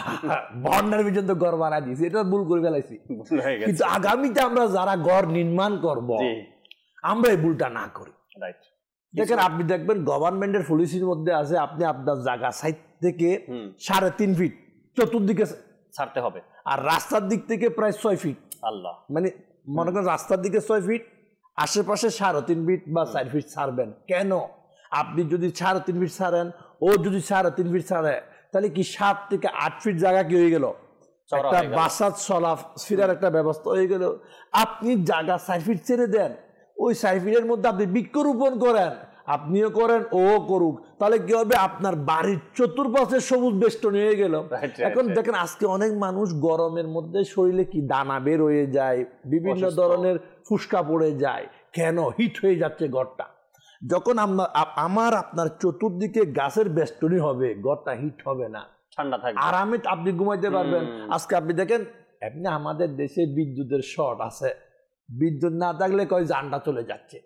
বন্যার পর্যন্ত ঘর বানাই দিয়েছি, এটা ভুল করে ফেলাইছি, কিন্তু আগামীতে আমরা যারা ঘর নির্মাণ করব, আমরা এই ভুলটা না করি। দেখেন আপনি দেখবেন গভর্নমেন্টের পলিসির মধ্যে আছে, আপনি আপনার জায়গা সাইড থেকে 3.5 ফিট চতুর্দিকে ছাড়তে হবে, আর রাস্তার দিক থেকে প্রায় 6 ফিট। আল্লাহ, মানে মনে করেন রাস্তার দিকে 6 ফিট, আশেপাশে 3.5 ফিট বা 4 ফিট ছাড়বেন। কেন? আপনি যদি 3.5 ফিট ছাড়েন, ও যদি 3.5 ফিট ছাড়ে, তাহলে কি 7 থেকে 8 ফিট জায়গা কি হয়ে গেল, একটা বাসাত চলা ফিরার একটা ব্যবস্থা হয়ে গেল। আপনি জায়গা 4 ফিট ছেড়ে দেন, ওই 4 ফিটের মধ্যে আপনি বৃক্ষরোপণ করেন, আপনিও করেন, ও করুক, তাহলে কি হবে, আপনার বাড়ির চতুর্পাশে সবুজ বেষ্টনী হয়ে গেল। এখন দেখেন আজকে অনেক মানুষ গরমের মধ্যে শরীরে কি দানা বের হয়ে যায়, বিভিন্ন ধরনের ফুসকা পড়ে যায়, কেন? হিট হয়ে যাচ্ছে ঘরটা। যখন আমার আপনার চতুর্দিকে গাছের বেষ্টনী হবে, ঘরটা হিট হবে না, ঠান্ডা থাকবে, আরামে আপনি ঘুমাইতে পারবেন। আজকে আপনি দেখেন এমনি আমাদের দেশে বিদ্যুতের শর্ট আছে, বিদ্যুৎ না থাকলে কয় জানটা চলে যাচ্ছে,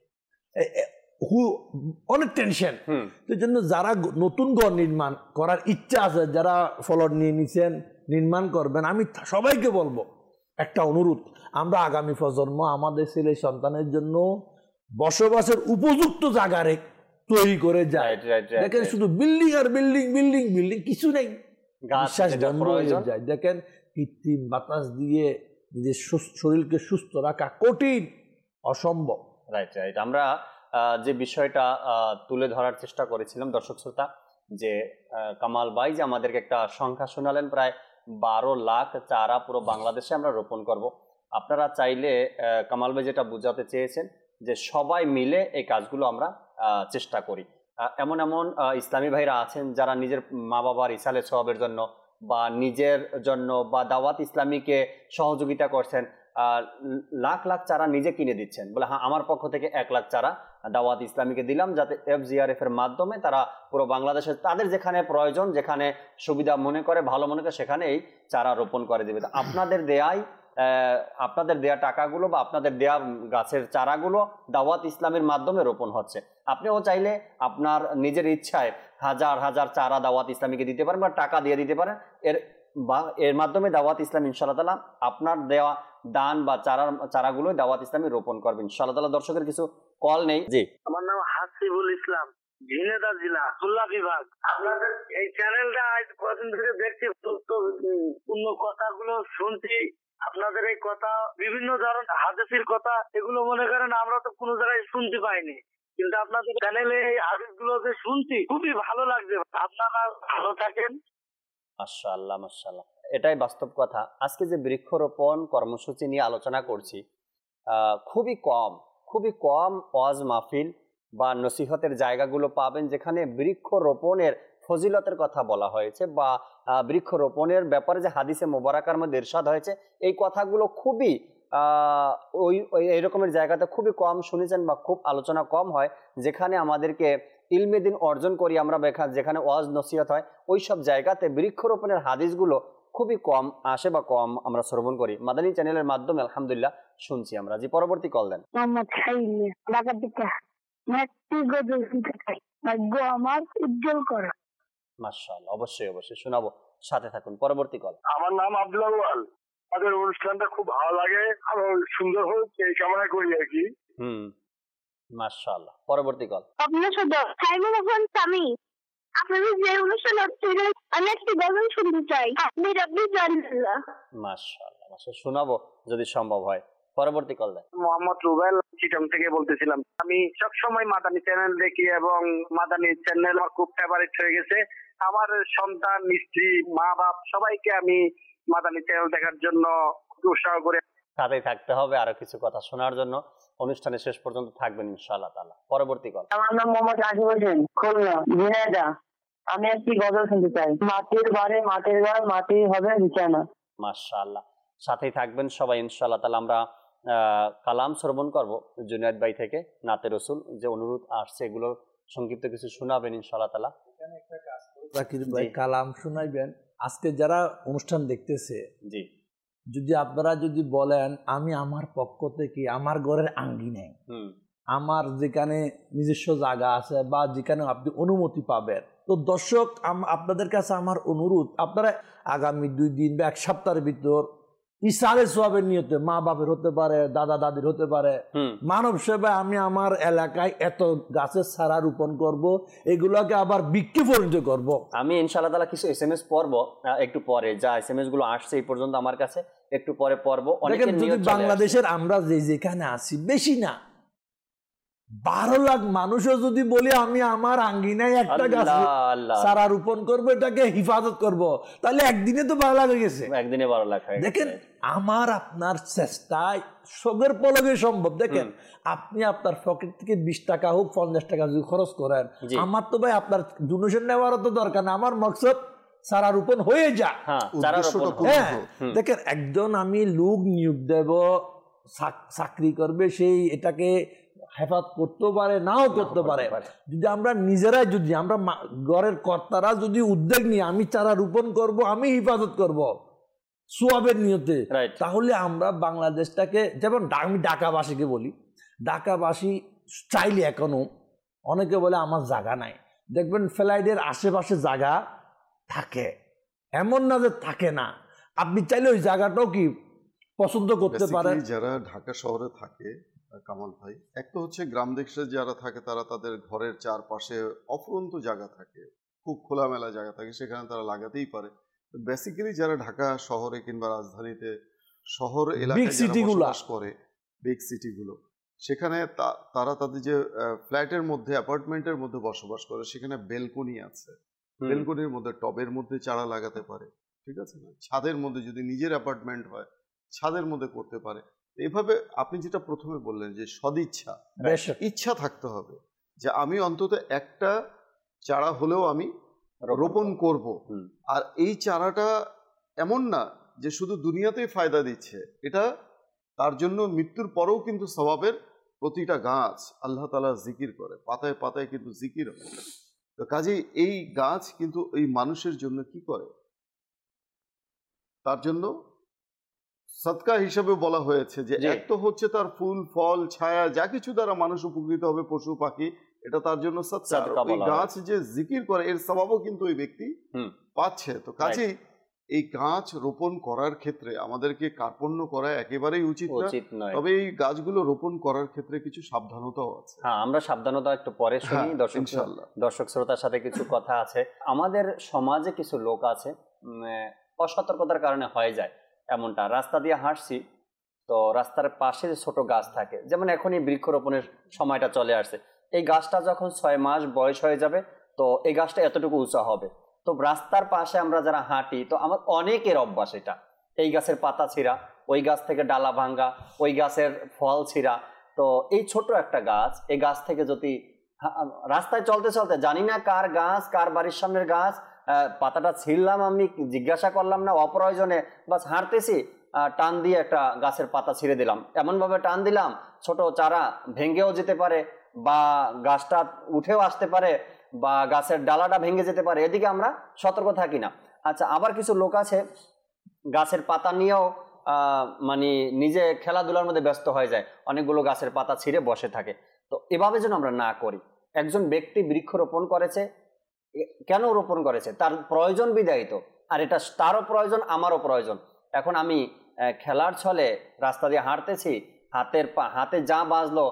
অনেক টেনশন। তো জন্য যারা নতুন ঘর নির্মাণ করার ইচ্ছা আছে, যারা ফ্ল্যাট নিয়ে নিছেন, নির্মাণ করবেন, আমি সবাইকে বলবো একটা অনুরোধ, আমরা আগামী প্রজন্ম আমাদের ছেলে সন্তানের জন্য বসবাসের উপযুক্ত জায়গা তৈরি করে যায়। দেখেন শুধু বিল্ডিং আর বিল্ডিং বিল্ডিং বিল্ডিং, কিছু নেই, বিশ্বাস বন্ধ হয়ে যায়। দেখেন কৃত্রিম বাতাস দিয়ে নিজের শরীরকে সুস্থ রাখা কঠিন, অসম্ভব। Right right. আমরা যে বিষয়টা তুলে ধরার চেষ্টা করেছিলাম দর্শক শ্রোতা, যে কামাল ভাই যে আমাদেরকে একটা সংখ্যা শোনালেন, প্রায় 12 লাখ চারা পুরো বাংলাদেশে আমরা রোপণ করব। আপনারা চাইলে কামাল ভাই যেটা বোঝাতে চেয়েছেন যে সবাই মিলে এই কাজগুলো আমরা চেষ্টা করি। এমন এমন ইসলামী ভাইরা আছেন যারা নিজের মা বাবার ইসালে সওয়াবের জন্য বা নিজের জন্য বা দাওয়াত ইসলামীকে সহযোগিতা করছেন, লাখ লাখ চারা নিজে কিনে দিচ্ছেন, বলে হ্যাঁ আমার পক্ষ থেকে 1 লাখ চারা দাওয়াত ইসলামীকে দিলাম, যাতে FGRF এর মাধ্যমে তারা পুরো বাংলাদেশে তাদের যেখানে প্রয়োজন, যেখানে সুবিধা মনে করে, ভালো মনে করে, সেখানে এই চারা রোপণ করে দেবে। আপনাদের দেয়া টাকাগুলো বা আপনাদের দেয়া গাছের চারাগুলো দাওয়াত ইসলামের মাধ্যমে রোপণ হচ্ছে। আপনিও চাইলে আপনার নিজের ইচ্ছায় হাজার হাজার চারা দাওয়াত ইসলামীকে দিতে পারেন বা টাকা দিয়ে দিতে পারেন। এর মাধ্যমে দাওয়াত ইসলাম ইনশাআল্লাহ তাআলা আপনার দেওয়া দান বা চারাগুলো দাওয়াত ইসলামী রোপণ করবেন ইনশাআল্লাহ তাআলা। দর্শকের কিছু কল নেই। জি, আমার নাম হাসিবুল ইসলাম, ঝিনাইদহ জেলা, খুলনা বিভাগ। আপনাদের এই চ্যানেলটা আজ কদিন ধরে দেখছি, পূর্ণ কথাগুলো শুনছি। আপনাদের এই কথা, বিভিন্ন ধরনের হাদিসের কথা, এগুলো মনে করেন আমরা তো কোনো জায়গায় শুনতে পাইনি, কিন্তু আপনাদের চ্যানেলে এই হাদিসগুলো যে শুনছি, খুবই ভালো লাগছে। আপনারা ভালো থাকেন। মাশাআল্লাহ মাশাআল্লাহ, এটাই বাস্তব কথা। আজকে যে বৃক্ষরোপণ কর্মসূচি নিয়ে আলোচনা করছি, খুবই কম ওয়াজ মাহফিল বা নসিহতের জায়গাগুলো পাবেন যেখানে বৃক্ষরোপণের ফজিলতের কথা বলা হয়েছে বা বৃক্ষরোপণের ব্যাপারে যে হাদিসে মোবারকার মধ্যে ইরশাদ হয়েছে, এই কথাগুলো খুবই এই রকমের জায়গাতে খুবই কম শুনেছেন বা খুব আলোচনা কম হয়, যেখানে আমাদেরকে ইলমে দিন অর্জন করি আমরা, যেখানে ওয়াজ নসিহত হয়, ওই সব জায়গাতে বৃক্ষরোপণের হাদিসগুলো খুবই কম আসে বা কম আমরা শ্রবণ করি। মাদানী চ্যানেলের মাধ্যমে আলহামদুলিল্লাহ শুনছি আমরা। জি, পরবর্তী কল দেন। মাশাআল্লাহ, অবশ্যই অবশ্যই শোনাবো, সাথে থাকুন। পরবর্তী কল। আমার নাম আব্দুল আউয়াল। আমাদের অনুষ্ঠানটা খুব ভালো লাগে, আরো সুন্দর হোক এই কামনা করি আর কি। মাশাআল্লাহ, পরবর্তী কল। আপনাদের যে অনুষ্ঠান হচ্ছে আমি একটি গজল শুনতে চাই, আপনি জানেন। মাশাআল্লাহ মাশাআল্লাহ, শোনাবো যদি সম্ভব হয়। পরবর্তী কল দেন। মোহাম্মদ রুবেল, চিটাং থেকে বলতেছিলাম। আমি সবসময় মাদানী চ্যানেল দেখি এবং মাদানী চ্যানেল আমার খুব ফেভারিট হয়ে গেছে। আমার সন্তান, স্ত্রী, মা বাপ সবাইকে আমি মাদানী চ্যানেল দেখার জন্য উৎসাহ করে। সাথেই থাকতে হবে আরো কিছু কথা শোনার জন্য, অনুষ্ঠানে শেষ পর্যন্ত থাকবেন ইনশাআল্লাহ তাআলা। পরবর্তী কল। আমার নাম মোহাম্মদ রাকিব হোসেন, খুলনা, ঝিনাইদহ। আমি একটি গজল শুনতে চাই, মাটির বাড়ি মাটির ঘর মাটি হবে বিছানা। মাশাআল্লাহ, সাথেই থাকবেন সবাই ইনশাআল্লাহ তাআলা। আমরা কালাম শ্রবণ করব জুনায়েদ ভাই থেকে, নাতে রসুল যে অনুরোধ আসছে এগুলো সংক্ষিপ্ত কিছু শোনাবেন ইনশাআল্লাহ তাআলা। এখানে একটা কাজ করুন, রাকিব ভাই কালাম শোনাইবেন। আজকে যারা অনুষ্ঠান দেখতেছে, জি, যদি আপনারা যদি বলেন আমি আমার পক্ষ থেকে আমার ঘরের আঙ্গিনায়, আমার যেখানে নিজস্ব জায়গা আছে বা যেখানে আপনি অনুমতি পাবেন, তো দর্শক আপনাদের কাছে আমার অনুরোধ, আপনারা আগামী 2 দিন বা 1 সপ্তাহের ভিতর ইসালে সওয়াবের নিয়তে, মা বাপের হতে পারে, দাদা দাদির হতে পারে, মানব সেবায় আমি আমার এলাকায় এত গাছের চারা রোপণ করব, এগুলোকে আবার বিক্রি পরিণত করব। আমি ইনশাআল্লাহ তাআলা কিছু SMS পড়ব একটু পরে, যা SMS গুলো আসছে এই পর্যন্ত আমার কাছে, একটু পরে পড়ব। অনেকের নিয়ত, বাংলাদেশের আমরা যেখানে আছি বেশি না, 12 লাখ মানুষও যদি বলি আমি আমার আঙ্গিনায় একটা গাছ চারা রোপণ করবো, এটাকে হিফাজত করব, তাহলে একদিনে তো 12 লাখ হয়ে গেছে। একদিনে 12 লাখ। দেখেন আমার আপনার চেষ্টায় সবের পলকে সম্ভব। দেখেন আপনি আপনার পকেট থেকে 20 টাকা হোক 50 টাকা যদি খরচ করেন, আমার তো ভাই আপনার ডোনেশন নেওয়ারও তো দরকার না, আমার মকসদ চারা রোপণ হয়ে যা। দেখেন একজন আমি লোক নিয়োগ দেব, চাকরি করবে, সেই এটাকে হেফাজত করতে পারে নাও করতে পারে। যদি আমরা নিজেরাই, যদি আমরা ঘরের কর্তারা যদি উদ্যোগ নিয়ে আমি চারা রোপণ করব, আমি হিফাজত করব সোয়াবের নিয়তে, তাহলে আমরা বাংলাদেশটাকে, যেমন আমি ঢাকাবাসীকে বলি, ঢাকাবাসী চাইলে এখনো অনেকে বলে আমার জায়গা নাই, দেখবেন ফ্লাইটের আশেপাশে জায়গা থাকে, এমন না যে থাকে না, আপনি চাইলে ওই জায়গাটাও কি পছন্দ করতে পারেন। যারা ঢাকা শহরে থাকে কামাল ভাই, এক তো হচ্ছে গ্রাম দেশে যারা থাকে তারা তাদের ঘরের চারপাশে অফুরন্ত জায়গা থাকে, খুব খোলামেলা জায়গা থাকে, সেখানে তারা লাগাতেই পারে। বেসিক্যালি যারা ঢাকা শহরে কিংবা রাজধানীতে শহর এলাকায় বসবাস করে, বিগ সিটিগুলো, সেখানে তারা তাদের যে ফ্ল্যাটের মধ্যে, অ্যাপার্টমেন্টের মধ্যে বসবাস করে, সেখানে বেলকনি আছে, বেলকনির মধ্যে টবের মধ্যে চারা লাগাতে পারে, ঠিক আছে না? ছাদের মধ্যে যদি নিজের অ্যাপার্টমেন্ট হয় ছাদের মধ্যে করতে পারে। এইভাবে আপনি যেটা প্রথমে বললেন যে সদিচ্ছা, ইচ্ছা থাকতে হবে যে আমি অন্তত একটা চারা হলেও আমি রোপণ করব। আর এই চারাটা এমন না যে শুধু দুনিয়াতেই ফায়দা দিচ্ছে, এটা তার জন্য মৃত্যুর পরেও কিন্তু সওয়াবের, প্রতিটা গাছ আল্লাহ তাআলা জিকির করে, পাতায় পাতায় কিন্তু জিকির হয়। তো কাজেই এই গাছ কিন্তু এই মানুষের জন্য কি করে, তার জন্য সদকা হিসেবে বলা হয়েছে যে এক তো হচ্ছে তার ফুল ফল ছায়া যা কিছু দ্বারা মানুষ উপকৃত হবে, পশু পাখি, এটা তার জন্য সদকা। এই গাছ যে জিকির করে এর সওয়াবও কিন্তু ওই ব্যক্তি পাচ্ছে। তো কাজেই এই গাছ রোপণ করার ক্ষেত্রে আমাদেরকে কার্পণ্য করা একেবারেই উচিত নয়, তবে এই গাছগুলো রোপণ করার ক্ষেত্রে কিছু সাবধানতাও আছে। হ্যাঁ, আমরা সাবধানতা একটু পরে শুনি। দর্শক শ্রোতার সাথে কিছু কথা আছে। আমাদের সমাজে কিছু লোক আছে অসতর্কতার কারণে হয়ে যায় এমনটা, রাস্তা দিয়ে হাঁটছি তো রাস্তার পাশে ছোট গাছ থাকে, যেমন এখনই বৃক্ষরোপণের সময়টা চলে আসছে, এই গাছটা যখন 6 মাস বয়স হয়ে যাবে তো এই গাছটা এতটুকু উঁচা হবে। তো রাস্তার পাশে আমরা যারা হাঁটি, তো আমার অনেকের অভ্যাস এটা, এই গাছের পাতা ছিঁড়া, ওই গাছ থেকে ডালা ভাঙ্গা, ওই গাছের ফল ছিঁড়া। তো এই ছোট একটা গাছ, এই গাছ থেকে যদি রাস্তায় চলতে চলতে, জানি না কার গাছ, কার বাড়ির সামনের গাছ, পাতাটা ছিঁড়লাম, আমি জিজ্ঞাসা করলাম না, অপ্রয়োজনে বাস হাঁটতেছি, টান দিয়ে একটা গাছের পাতা ছিঁড়ে দিলাম, এমনভাবে টান দিলাম ছোট চারা ভেঙেও যেতে পারে, বা গাছটা উঠেও আসতে পারে, বা গাছের ডালাটা ভেঙে যেতে পারে, এদিকে আমরা সতর্ক থাকি না। আচ্ছা, আবার কিছু লোক আছে গাছের পাতা নিয়েও মানে নিজে খেলাধুলার মধ্যে ব্যস্ত হয়ে যায়, অনেকগুলো গাছের পাতা ছিঁড়ে বসে থাকে। তো এভাবে যেন আমরা না করি। একজন ব্যক্তি বৃক্ষ রোপণ করেছে, কেন রোপণ করেছে? তার প্রয়োজন বিধায়িত, আর এটা তারও প্রয়োজন, আমারও প্রয়োজন। এখন আমি খেলার ছলে রাস্তা দিয়ে হাঁটতেছি, হাতে যা বাজলো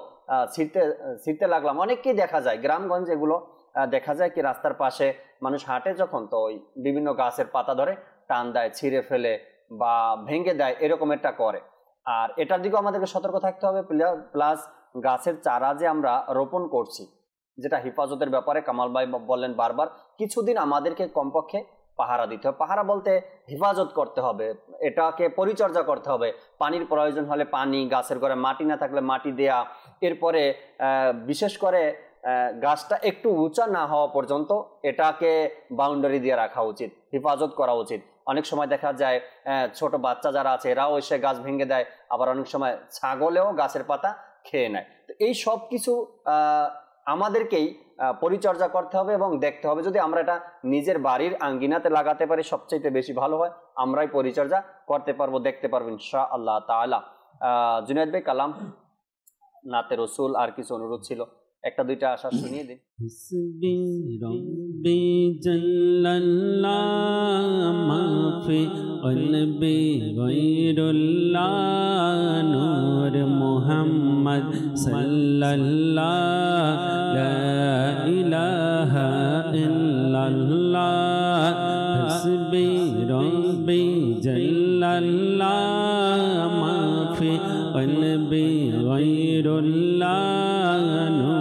ছিঁড়তে লাগলাম। অনেককেই দেখা যায় গ্রামগঞ্জে, এগুলো দেখা যায় কি রাস্তার পাশে মানুষ হাঁটে যখন, তো ওই বিভিন্ন গাছের পাতা ধরে টান দেয়, ছিঁড়ে ফেলে বা ভেঙে দেয়, এরকম একটা করে। আর এটার দিকেও আমাদেরকে সতর্ক থাকতে হবে। প্লাস গাছের চারা যে আমরা রোপণ করছি, যেটা হেফাজতের ব্যাপারে কামাল ভাই বললেন বারবার, কিছুদিন আমাদেরকে কমপক্ষে পাহারা দিতে হবে। পাহারা বলতে হেফাজত করতে হবে, এটাকে পরিচর্যা করতে হবে, পানির প্রয়োজন হলে পানি, গাছের ঘরে মাটি না থাকলে মাটি দেয়া, এরপরে বিশেষ করে গাছটা একটু উঁচা না হওয়া পর্যন্ত এটাকে বাউন্ডারি দিয়ে রাখা উচিত, হেফাজত করা উচিত। অনেক সময় দেখা যায় ছোট বাচ্চা যারা আছে এরাও এসে গাছ ভেঙে দেয়, আবার অনেক সময় ছাগলেও গাছের পাতা খেয়ে নেয়। তো এই সব কিছু আমাদেরকেই পরিচর্যা করতে হবে এবং দেখতে হবে। যদি আমরা এটা নিজের বাড়ির আঙ্গিনাতে লাগাতে পারি সবচেয়ে বেশি ভালো হয়, আমরাই পরিচর্যা করতে পারবো, দেখতে পারবো ইনশাআল্লাহ তাআলা। জুনায়েদ ভাই, কালাম, নাতে রসুল আর কিছু অনুরোধ ছিল, একটা দুইটা আশা শুনিয়ে দিন। হাসবি রব্বি জাল্লাল্লাহ মাফি কলবি গায়রুল্লাহ নূর মুহাম্মদ সাল্লাল্লাহ লা ইলাহা ইল্লাল্লাহ। হাসবি রব্বি জাল্লাল্লাহ মাফি কলবি গায়রুল্লাহ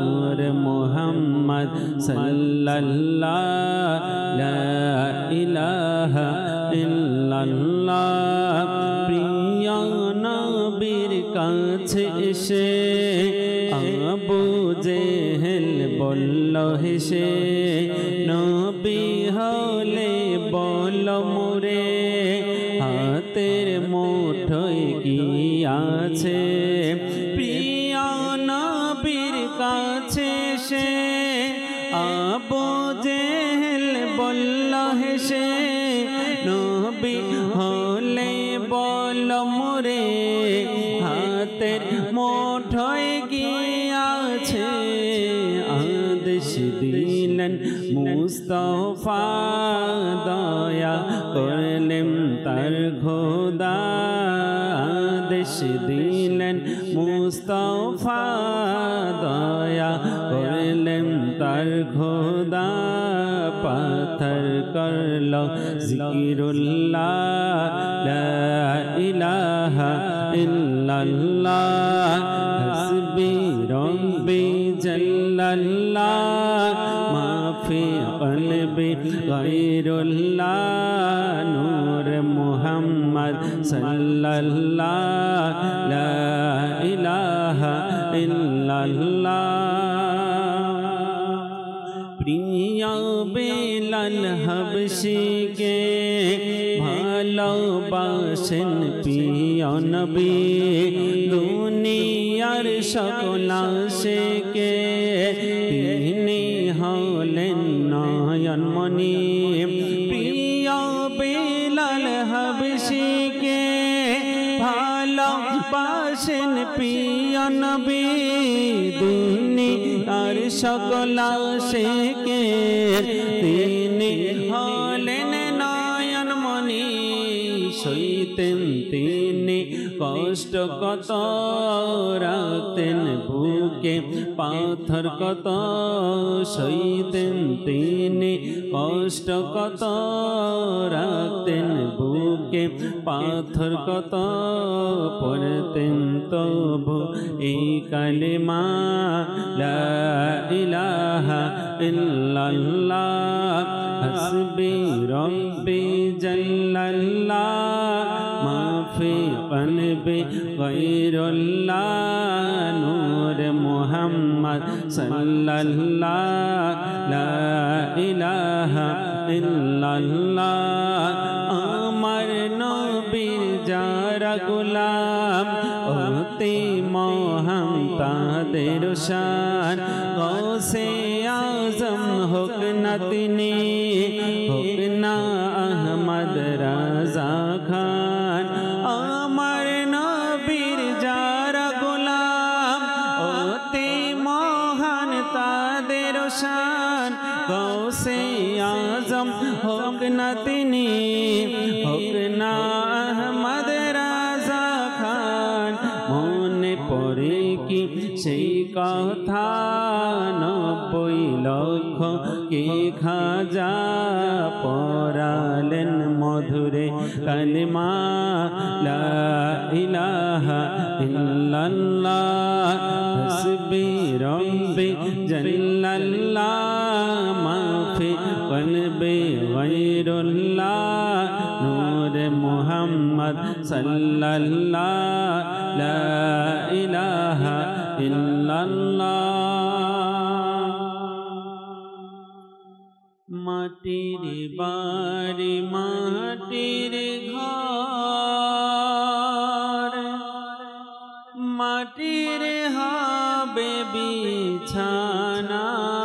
মুহাম্মদ সাল্লাল্লাহু লা ইলাহা ইল্লাল্লাহ প্রিয় নবীর কাছে এসে আবু জেহেল বলল হেসে নবী হলে বল মোরে হাতের মুঠোয় কি আছে প্রিয় নবীর কাছে সে আবু জেহেল বলল হেসে নবী হলে বল মোরে হাতের মুঠোয় কি আছে আদেশ দিলেন মুস্তাফা দয়া করলেন তার খোদা আদেশ দিলেন মুস্তাফা দয়া করলেন তার খোদা পাথর করল জিকিরুল্লাহ লা ইলাহা ইল্লাল্লাহ হাসবি রব্বি জাল্লাল্লাহ মা ফি কলবি গায়রুল্লাহ নূর মুহাম্মদ সাল্লাল্লাহু লা ইলাহা ইল্লাল্লাহ প্রিয় বেলাল হাবশিকে ভালোবাসেন প্রিয় নবী দুনিয়ার সকল আশিকে তিনি হলেন নয়নমণি প্রিয় বেলাল হাবশিকে ভালোবাসেন প্রিয় নবী দুনিয়ার সকল আশিকে তিনি হলেন নয়নমণি সইতেন তিনি কষ্ট কত রাখতেন বুকে পাথর কত সইতেন তিনি কষ্ট কত রাখতেন বুকে পাথর কত পড়তেন তবু এই কালেমা লা ইলাহা ইল্লাল্লাহ হাসবি রব্বি জাল্লাল্লাহ মা ফি কলবি গায়রুল্লাহ নূর মুহাম্মদ সাল্লাল্লাহু লা ইলাহা ইল্লাল্লাহ আমার নবীর যারা গোলাম অতি মহান তাদের শান গৌসে আজম হোক না তিনি হোক না আহমদ রাজা খান আমার নবীর যারা গোলাম অতি মহান তাদের শান গৌসে আজম হোক না তিনি হোক না আহমদ রাজা খান মনে পড়ে কি সেই কথা 90 লক্ষ কে খাজা পড়ালেন মধুরে কালিমা লা ইলাহা ইল্লাল্লাহ হাসবি রব্বি জাল্লাল্লাহ মা ফি কলবি গায়রুল্লাহ নূর মুহাম্মদ সাল্লাল্লাহু লা ইলাহা ইল্লাল্লাহ মাটির বাড়ি মাটির ঘর মাটির হবে বিছানা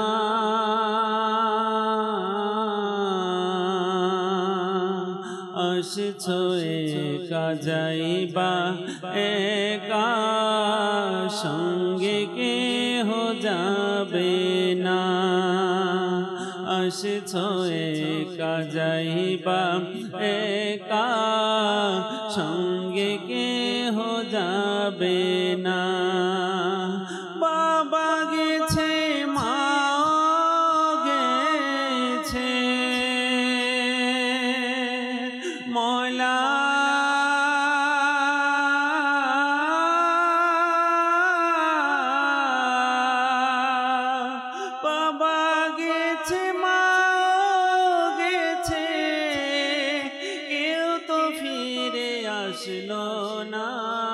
আসছো একা যাইবা একা সঙ্গে কেহ যাবে না আসছো একা যাইবা একা সঙ্গে কেহ যাবে না বাবা গেছে মা গেছে ময়লা বাবা আসলো না,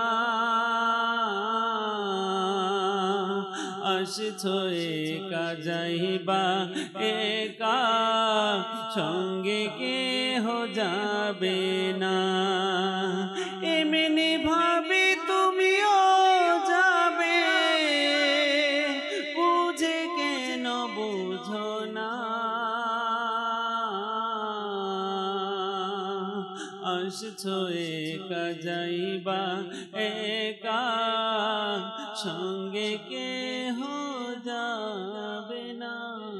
আসছো একা যাইবা একা, সঙ্গে কেহ যাবে না। এমনি ভাবে তুমিও যাবে, বুঝে কেন বুঝো না, আসছো একা যাইবা একা, সঙ্গে কেহ যাবে না।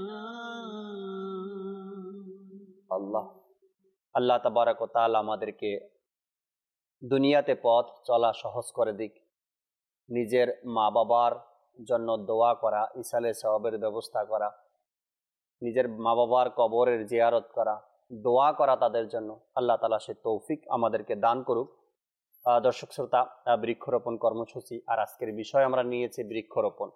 আল্লাহ আল্লাহ তাবারাক ওয়া তাআলা আমাদেরকে দুনিয়াতে পথ চলা সহজ করে দিক। নিজের মা বাবার জন্য দোয়া করা, ইসালে সওয়াবের ব্যবস্থা করা, নিজের মা বাবার কবরের জিয়ারত করা, দোয়া করা তাদের জন্য, আল্লাহ তাআলা সে তৌফিক আমাদেরকে দান করুক। দর্শক শ্রোতা, বৃক্ষরোপণ কর্মসূচি আর আজকের বিষয় আমরা নিয়েছি বৃক্ষরোপণ।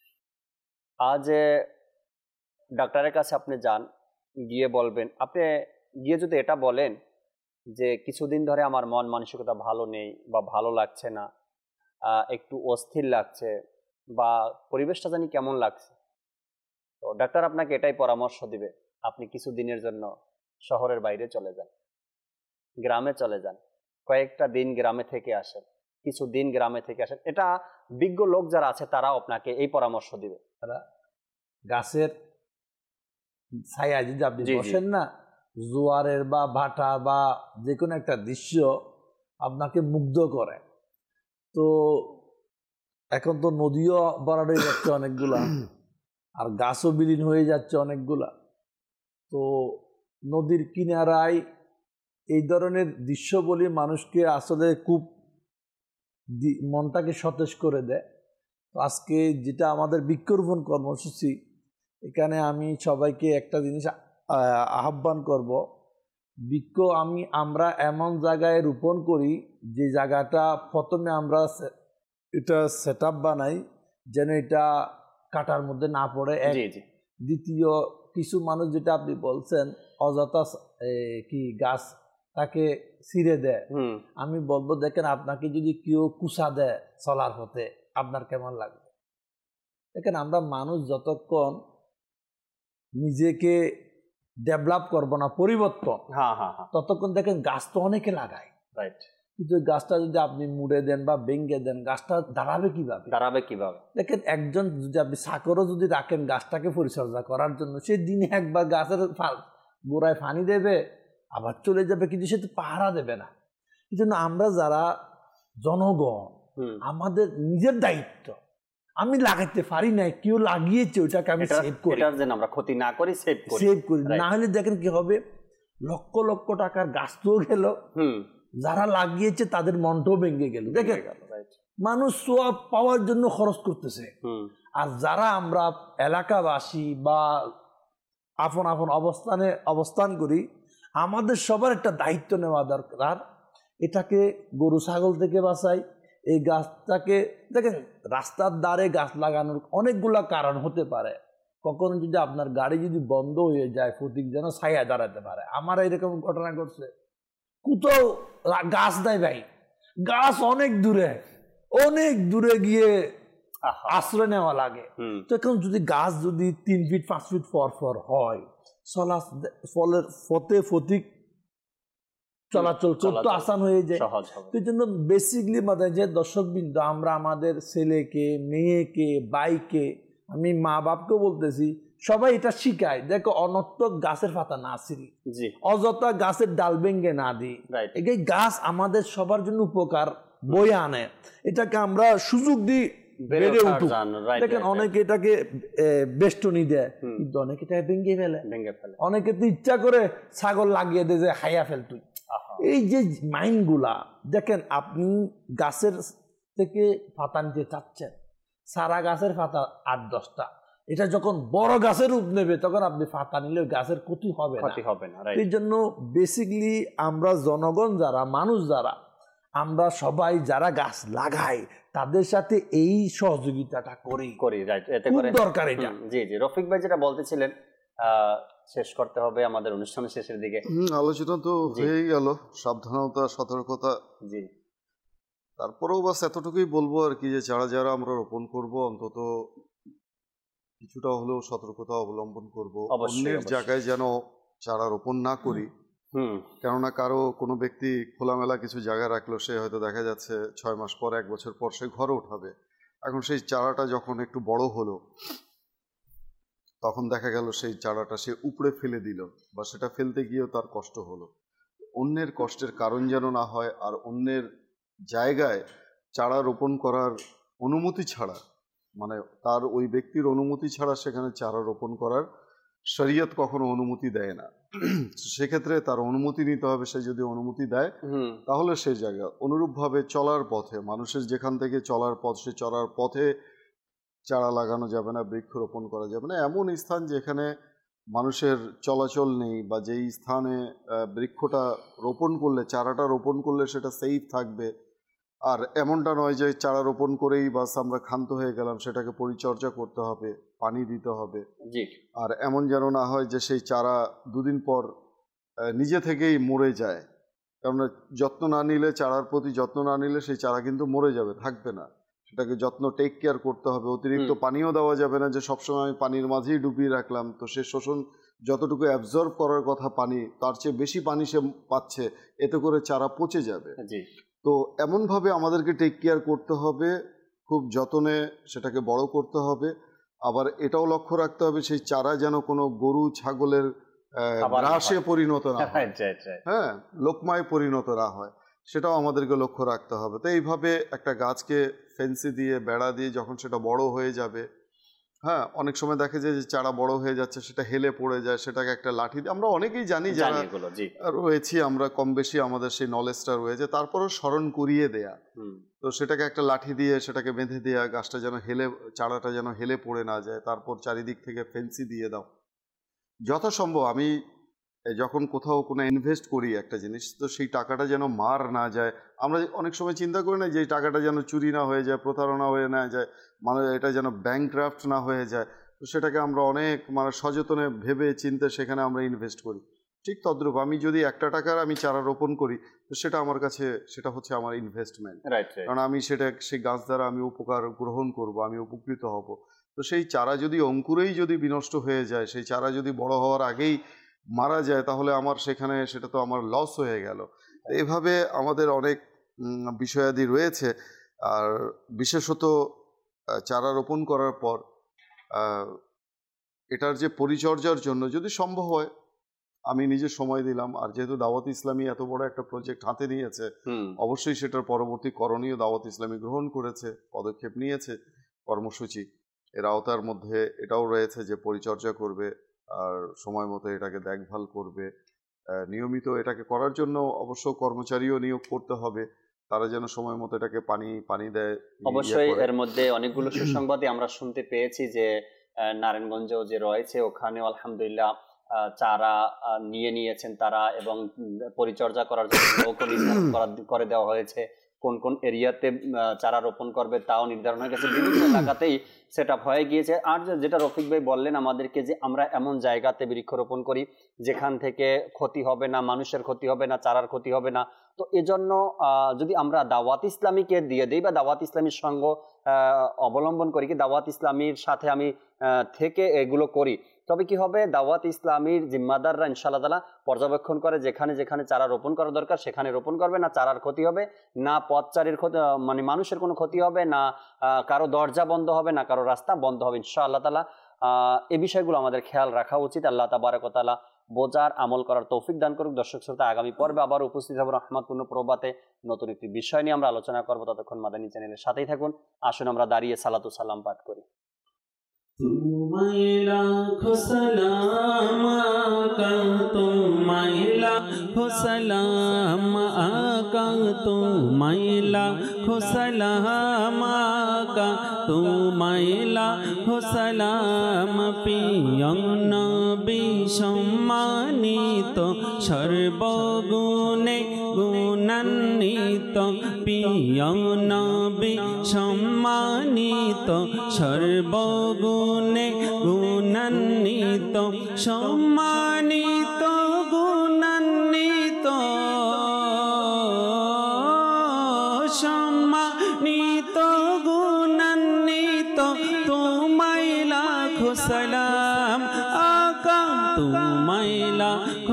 আজ ডাক্তারের কাছে আপনি যান, গিয়ে বলবেন, আপনি গিয়ে যদি এটা বলেন যে কিছুদিন ধরে আমার মন মানসিকতা ভালো নেই বা ভালো লাগছে না, একটু অস্থির লাগছে বা পরিবেশটা জানি কেমন লাগছে, তো ডাক্তার আপনাকে এটাই পরামর্শ দিবে, আপনি কিছুদিনের জন্য শহরের বাইরে চলে যান, গ্রামে চলে যান, কয়েকটা দিন গ্রামে থেকে আসেন, কিছুদিন গ্রামে থেকে আসেন। এটা বিজ্ঞ লোক যারা আছে তারাও আপনাকে এই পরামর্শ দিবে। গাছের ছায়ায় যদি আপনি বসেন না, জোয়ারের বা ভাটা বা যে কোনো একটা দৃশ্য আপনাকে মুগ্ধ করে। তো এখন তো নদীও ভরাট হয়ে যাচ্ছে অনেকগুলা, আর গাছও বিলীন হয়ে যাচ্ছে অনেকগুলা। তো নদীর কিনারায় এই ধরনের দৃশ্য বলি মানুষকে আসলে খুব মনটাকে সতেজ করে দেয়। তো আজকে যেটা আমাদের বৃক্ষরোপণ কর্মসূচি, এখানে আমি সবাইকে একটা জিনিস আহ্বান করব, বৃক্ষ আমরা এমন জায়গায় রোপণ করি যে জায়গাটা প্রথমে আমরা এটা সেট আপ বানাই যেন এটা কাটার মধ্যে না পড়ে। দ্বিতীয়, কিছু মানুষ যেটা আপনি বলছেন অযথা কি গাছ তাকে ছিঁড়ে দেয়, আমি বলবো দেখেন আপনাকে যদি কেউ কুচা দেয় চলার পথে আপনার কেমন লাগবে? দেখেন আমরা মানুষ যতক্ষণ নিজেকে ডেভেলপ করবো না, পরিবর্তন, ততক্ষণ দেখেন গাছ তো অনেকে লাগায়, কিন্তু গাছটা যদি আপনি মুড়ে দেন বা ভেঙে দেন, গাছটা দাঁড়াবে কিভাবে? দেখেন একজন যদি আপনি সাকরও যদি রাখেন গাছটাকে পরিচর্যা করার জন্য, সে দিনে একবার গাছের গোড়ায় পানি দেবে আবার চলে যাবে, কিন্তু সে তো পাহারা দেবে না। এই জন্য আমরা যারা জনগণ, আমাদের নিজের দায়িত্ব, আমি লাগাইতে পারি না, কেউ লাগিয়েছে ওইটাকে আমি সেভ করি, আমরা ক্ষতি না করি, সেভ করি। না হলে দেখেন কি হবে, লক্ষ লক্ষ টাকার গাছ তো গেল, যারা লাগিয়েছে তাদের মনটাও ভেঙে গেল। দেখেন মানুষ সোয়াব পাওয়ার জন্য খরচ করতেছে, আর যারা আমরা এলাকাবাসী বা আপন আপন অবস্থান করি, আমাদের সবার একটা দায়িত্ব নেওয়া দরকার। এটাকে গরু ছাগল থেকে বাঁচাই, এই গাছটাকে দেখেন রাস্তার ধারে গাছ লাগানোর অনেকগুলা কারণ হতে পারে। কখনো যদি আপনার গাড়ি যদি বন্ধ হয়ে যায়, প্রতীক যেন ছায়া দাঁড়াতে পারে। আমার এরকম ঘটনা ঘটছে, কোথাও গাছ নাই ভাই, গাছ অনেক দূরে গিয়ে আশ্রয় নেওয়া লাগে। তো এখন যদি গাছ যদি 3 ফিট 5 ফিট পর হয়, ফলের প্রতীক চলাচল করতে আসান হয়ে যায়। এই জন্য বেসিকলি যে দর্শকবৃন্দ, আমরা আমাদের ছেলেকে, মেয়েকে, ভাইকে, আমি মা বাপকেও বলতেছি, সবাই এটা শিখায়, দেখো অনর্থক গাছের পাতা না ছিঁড়ি, অযথা গাছের ডাল ভেঙে না দিই। এই গাছ আমাদের সবার জন্য উপকার বয়ে আনে, এটাকে আমরা সুযোগ দিই বেড়ে উঠুক। দেখেন অনেকে এটাকে বেষ্টনী দেয়, কিন্তু অনেকে এটা ভেঙে ফেলে। অনেকে তো ইচ্ছা করে ছাগল লাগিয়ে দেয় যে খাইয়া ফেল তুই। এই যে মাইন্ডগুলা, দেখেন আপনি গাছের থেকে পাতা নিতে চাচ্ছেন, সারা গাছের পাতা 8-10টা, এটা যখন বড় গাছের রূপ নেবে তখন আপনি পাতা নিলে গাছের ক্ষতি হবে না। এই জন্য বেসিকলি আমরা জনগণ যারা, মানুষ যারা, আমরা সবাই যারা গাছ লাগাই তাদের সাথে এই সহযোগিতাটা করি, খুব দরকার এটা। জি রফিক ভাই যেটা বলতেছিলেন, শেষ করতে হবে আমাদের অনুষ্ঠানের শেষের দিকে। আলোচনা তো হয়ে গেল, সাবধানতা, সতর্কতা। জি তারপরেও বাস এতটুকুই বলবো আর কি, যে চারা যারা আমরা রোপণ করব অন্তত কিছুটা হলেও সতর্কতা অবলম্বন করব, অন্যের জায়গায় যেন চারা রোপণ না করি। কেননা কারো কোনো ব্যক্তি খোলামেলা কিছু জায়গা রাখলো, সে হয়তো দেখা যাচ্ছে 6 মাস পর 1 বছর পর সে ঘরে উঠাবে। এখন সেই চারাটা যখন একটু বড় হলো, তখন দেখা গেল সেই চারাটা সে উপড়ে ফেলে দিল, বা সেটা ফেলতে গিয়েও তার কষ্ট হলো। অন্যের কষ্টের কারণ যেন না হয়, আর অন্যের জায়গায় চারা রোপণ করার অনুমতি ছাড়া, মানে তার ওই ব্যক্তির অনুমতি ছাড়া সেখানে চারা রোপণ করার শরীয়ত কখনো অনুমতি দেয় না। সেক্ষেত্রে তার অনুমতি নিতে হবে। সে যদি অনুমতি দেয় তাহলে সেই জায়গা অনুরূপভাবে চলার পথে, মানুষের যেখান থেকে চলার পথ, সে চলার পথে চারা লাগানো যাবে না, বৃক্ষরোপণ করা যাবে না। এমন স্থান যেখানে মানুষের চলাচল নেই, বা যেই স্থানে বৃক্ষটা রোপণ করলে, চারাটা রোপণ করলে সেটা সেফ থাকবে। আর এমনটা নয় যে চারা রোপণ করেই বাস আমরা ক্ষান্ত হয়ে গেলাম, সেটাকে পরিচর্যা করতে হবে, পানি দিতে হবে। আর এমন যেন না হয় যে সেই চারা 2 দিন পর নিজে থেকেই মরে যায়। কেননা যত্ন না নিলে, চারার প্রতি যত্ন না নিলে সেই চারা কিন্তু মরে যাবে, থাকবে না। সেটাকে যত্ন, টেক কেয়ার করতে হবে। অতিরিক্ত পানিও দেওয়া যাবে না, যে সবসময় আমি পানির মাঝেই ডুবিয়ে রাখলাম, তো সে শোষণ যতটুকু অ্যাবজর্ব করার কথা পানি, তার চেয়ে বেশি পানি সে পাচ্ছে, এতে করে চারা পচে যাবে। তো এমনভাবে আমাদেরকে টেক কেয়ার করতে হবে, খুব যত্নে সেটাকে বড় করতে হবে। আবার এটাও লক্ষ্য রাখতে হবে সেই চারা যেন কোনো গরু ছাগলের গ্রাসে পরিণত না হয়, হ্যাঁ, লোকমায় পরিণত না হয়, সেটাও আমাদেরকে লক্ষ্য রাখতে হবে। তো এইভাবে একটা গাছকে ফেন্সি দিয়ে, বেড়া দিয়ে যখন সেটা বড় হয়ে যাবে, হ্যাঁ, অনেক সময় দেখে যে চারা বড় হয়ে যাচ্ছে, সেটা হেলে পড়ে যায়, সেটাকে একটা লাঠি দিয়ে, আমরা অনেকেই জানি যারা রয়েছি, আমরা কম বেশি আমাদের সেই নলেজটা রয়েছে, তারপরও স্মরণ করিয়ে দেয়া, তো সেটাকে একটা লাঠি দিয়ে সেটাকে বেঁধে দেয়া, গাছটা যেন হেলে, চারাটা যেন হেলে পড়ে না যায়, তারপর চারিদিক থেকে ফেন্সি দিয়ে দাও যথাসম্ভব। আমি যখন কোথাও কোনো ইনভেস্ট করি একটা জিনিস, তো সেই টাকাটা যেন মার না যায়। আমরা অনেক সময় চিন্তা করি না যে এই টাকাটা যেন চুরি না হয়ে যায়, প্রতারণা হয়ে না যায়, মানে এটা যেন ব্যাংকক্রাফট না হয়ে যায়। তো সেটাকে আমরা অনেক মানে সযত্নে ভেবে চিন্তে সেখানে আমরা ইনভেস্ট করি। ঠিক তদ্রূপ আমি যদি 1টা টাকার আমি চারা রোপণ করি, তো সেটা আমার কাছে, সেটা হচ্ছে আমার ইনভেস্টমেন্ট। কারণ আমি সেটা, সেই গাছ দ্বারা আমি উপকার গ্রহণ করব, আমি উপকৃত হব। তো সেই চারা যদি অঙ্কুরেই যদি বিনষ্ট হয়ে যায়, সেই চারা যদি বড় হওয়ার আগেই মারা যায়, তাহলে আমার সেখানে সেটা তো আমার লস হয়ে গেল। এভাবে আমাদের অনেক বিষয়াদি রয়েছে। আর বিশেষত চারা রোপণ করার পর এটার যে পরিচর্যার জন্য যদি সম্ভব হয়, আমি নিজে সময় দিলাম। আর যেহেতু দাওয়াত ইসলামী এত বড় একটা প্রজেক্ট হাতে নিয়েছে, অবশ্যই সেটার পরবর্তী করণীয় দাওয়াত ইসলামী গ্রহণ করেছে, পদক্ষেপ নিয়েছে, কর্মসূচি। এর আওতার মধ্যে এটাও রয়েছে যে পরিচর্যা করবে, আর সময় মতো এটাকে দেখভাল করবে। নিয়মিত এটাকে করার জন্য অবশ্য কর্মচারীও নিয়োগ করতে হবে, তারা যেন সময় মতো এটাকে পানি দেয়। অবশ্যই এর মধ্যে অনেকগুলো সুসংবাদই আমরা শুনতে পেয়েছি যে নারায়ণগঞ্জেও যে রয়েছে, ওখানেও আলহামদুলিল্লাহ চারা নিয়েছেন তারা, এবং পরিচর্যা করার জন্য লোকও নির্ধারণ করে দেওয়া হয়েছে। কোন কোন এরিয়াতে চারা রোপণ করবে তাও নির্ধারণ হয়ে গেছে, বিভিন্ন এলাকাতেই সেট আপ হয়ে গিয়েছে। আর যেটা রফিক ভাই বললেন আমাদেরকে, যে আমরা এমন জায়গাতে বৃক্ষরোপণ করি যেখান থেকে ক্ষতি হবে না, মানুষের ক্ষতি হবে না, চারার ক্ষতি হবে না। তো এজন্য যদি আমরা দাওয়াত ইসলামীকে দিয়ে দিই, বা দাওয়াত ইসলামীর সঙ্গ অবলম্বন করি, কি দাওয়াত ইসলামীর সাথে আমি থেকে এগুলো করি, তবে কি হবে, দাওয়াত ইসলামীর জিম্মাদাররা ইনশাআল্লাহ তাআলা পর্যবেক্ষণ করে যেখানে যেখানে চারা রোপণ করা দরকার সেখানে রোপণ করবে, না চারার ক্ষতি হবে, না পথচারীর ক্ষতি, মানে মানুষের কোনো ক্ষতি হবে না, কারো দরজা বন্ধ হবে না, কারো রাস্তা বন্ধ হবে ইনশাআল্লাহ তাআলা। এই বিষয়গুলো আমাদের খেয়াল রাখা উচিত। আল্লাহ তাবারক ওয়া তাআলা বোঝার, আমল করার তৌফিক দান করুক। দর্শক শ্রোতা, আগামী পর্বে আবার উপস্থিত হব রহমতপূর্ণ প্রভাতে, নতুন একটি বিষয় নিয়ে আমরা আলোচনা করবো। ততক্ষণ মাদানী চ্যানেলের সাথেই থাকুন। আসুন আমরা দাঁড়িয়ে সালাতু সালাম পাঠ করি। তোমায় লাখো সালাম আকা, তোমায় লাখো সালাম আকা, তোমায় লাখো সালাম আকা, তোমায় লাখো সালাম প্রিয় নবী সম্মানিত, সর্বগুণে গুণান্বিত, প্রিয় নবী সম্মানিত, সর্বগুণে গুণান্বিত, সম্মানিত গুণান্বিত,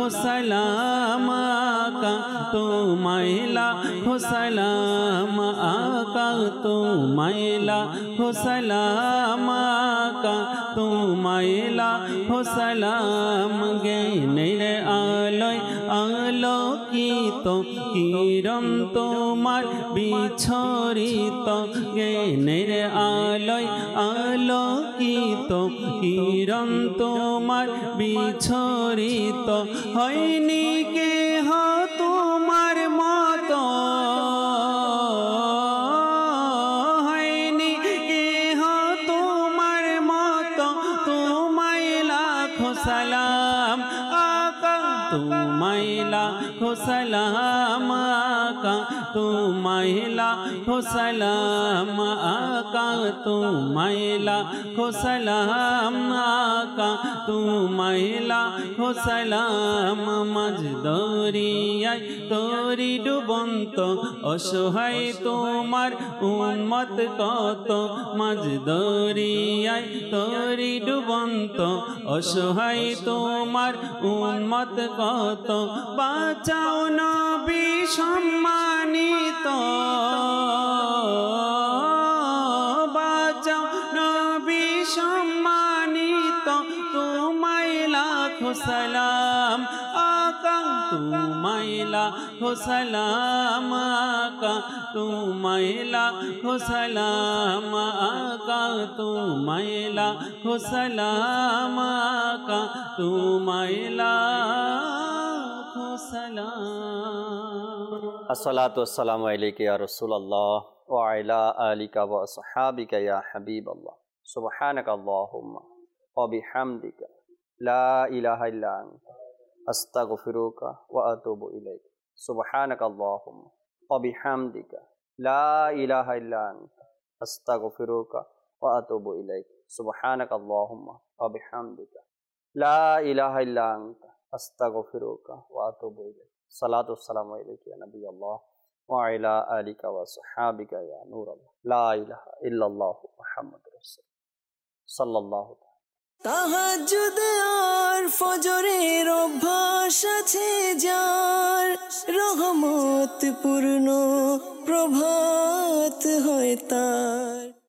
সালাম আকা তোমায় লাখো সালাম আকা তোমায় লাখো সালাম আকা তোমায় লাখো সালাম জ্ঞানের আলোয় আলোকিত কিরণ তোমার বিছরিত জ্ঞানের আলোয় আলোকিত কিরণ তোমার বিছরিত হয়নি কেহ তোমার মতো হয়নি কেহ তোমার মতো তোমায় লাখো সালাম আকা তোমায় লাখো সালাম আকা তোমায় লাখো সালাম আকা তোমায় লাখো সালাম আকা তোমায় লাখো সালাম মাঝ দরিয়ায় তরি ডুবন্ত অসহায় তোমার উম্মত কত মাঝ দরিয়ায় তরি ডুবন্ত অসহায় তোমার উম্মত কত বাঁচাও নবী সম্মানিত বাঁচাও নবী সম্মানিত তোমায় লাখো সালাম আকা তোমায় লাখো সালাম আকা তোমায় লাখো সালাম আকা তোমায় লাখো সালাম আকা তোমায় লাখো সালাম। আসসালাতু ওয়াসসালামু আলাইকা ইয়া রাসূলুল্লাহ ওয়া আলা আলিকা ওয়া আসহাবিকা ইয়া হাবিবাল্লাহ সুবহানাকা আল্লাহুম্মা ওয়া বিহামদিকা লা ইলাহা ইল্লা আনতা আস্তাগফিরুকা ওয়া আতুবু ইলাইক সুবহানাকা আল্লাহুম্মা ওয়া বিহামদিকা লা ইলাহা ইল্লা আনতা আস্তাগফিরুকা ওয়া আতুবু ইলাইক সুবহানাকা আল্লাহুম্মা ওয়া বিহামদিকা লা ইলাহা ইল্লা আনতা আস্তাগফিরুকা ওয়া আতুবু ইলাইক। সালাতু ওয়াসসালামু আলাইকা ইয়া নবিয়াল্লাহ ওয়া আলা আলিকা ওয়া আসহাবিকা ইয়া নূরাল্লাহ লা ইলাহা ইল্লাল্লাহু মুহাম্মাদুর রাসূলুল্লাহ সাল্লাল্লাহু তাহাজ্জুদ আর ফজরের অভ্যাস আছে যার রহমত পূর্ণ প্রভাত হয় তার।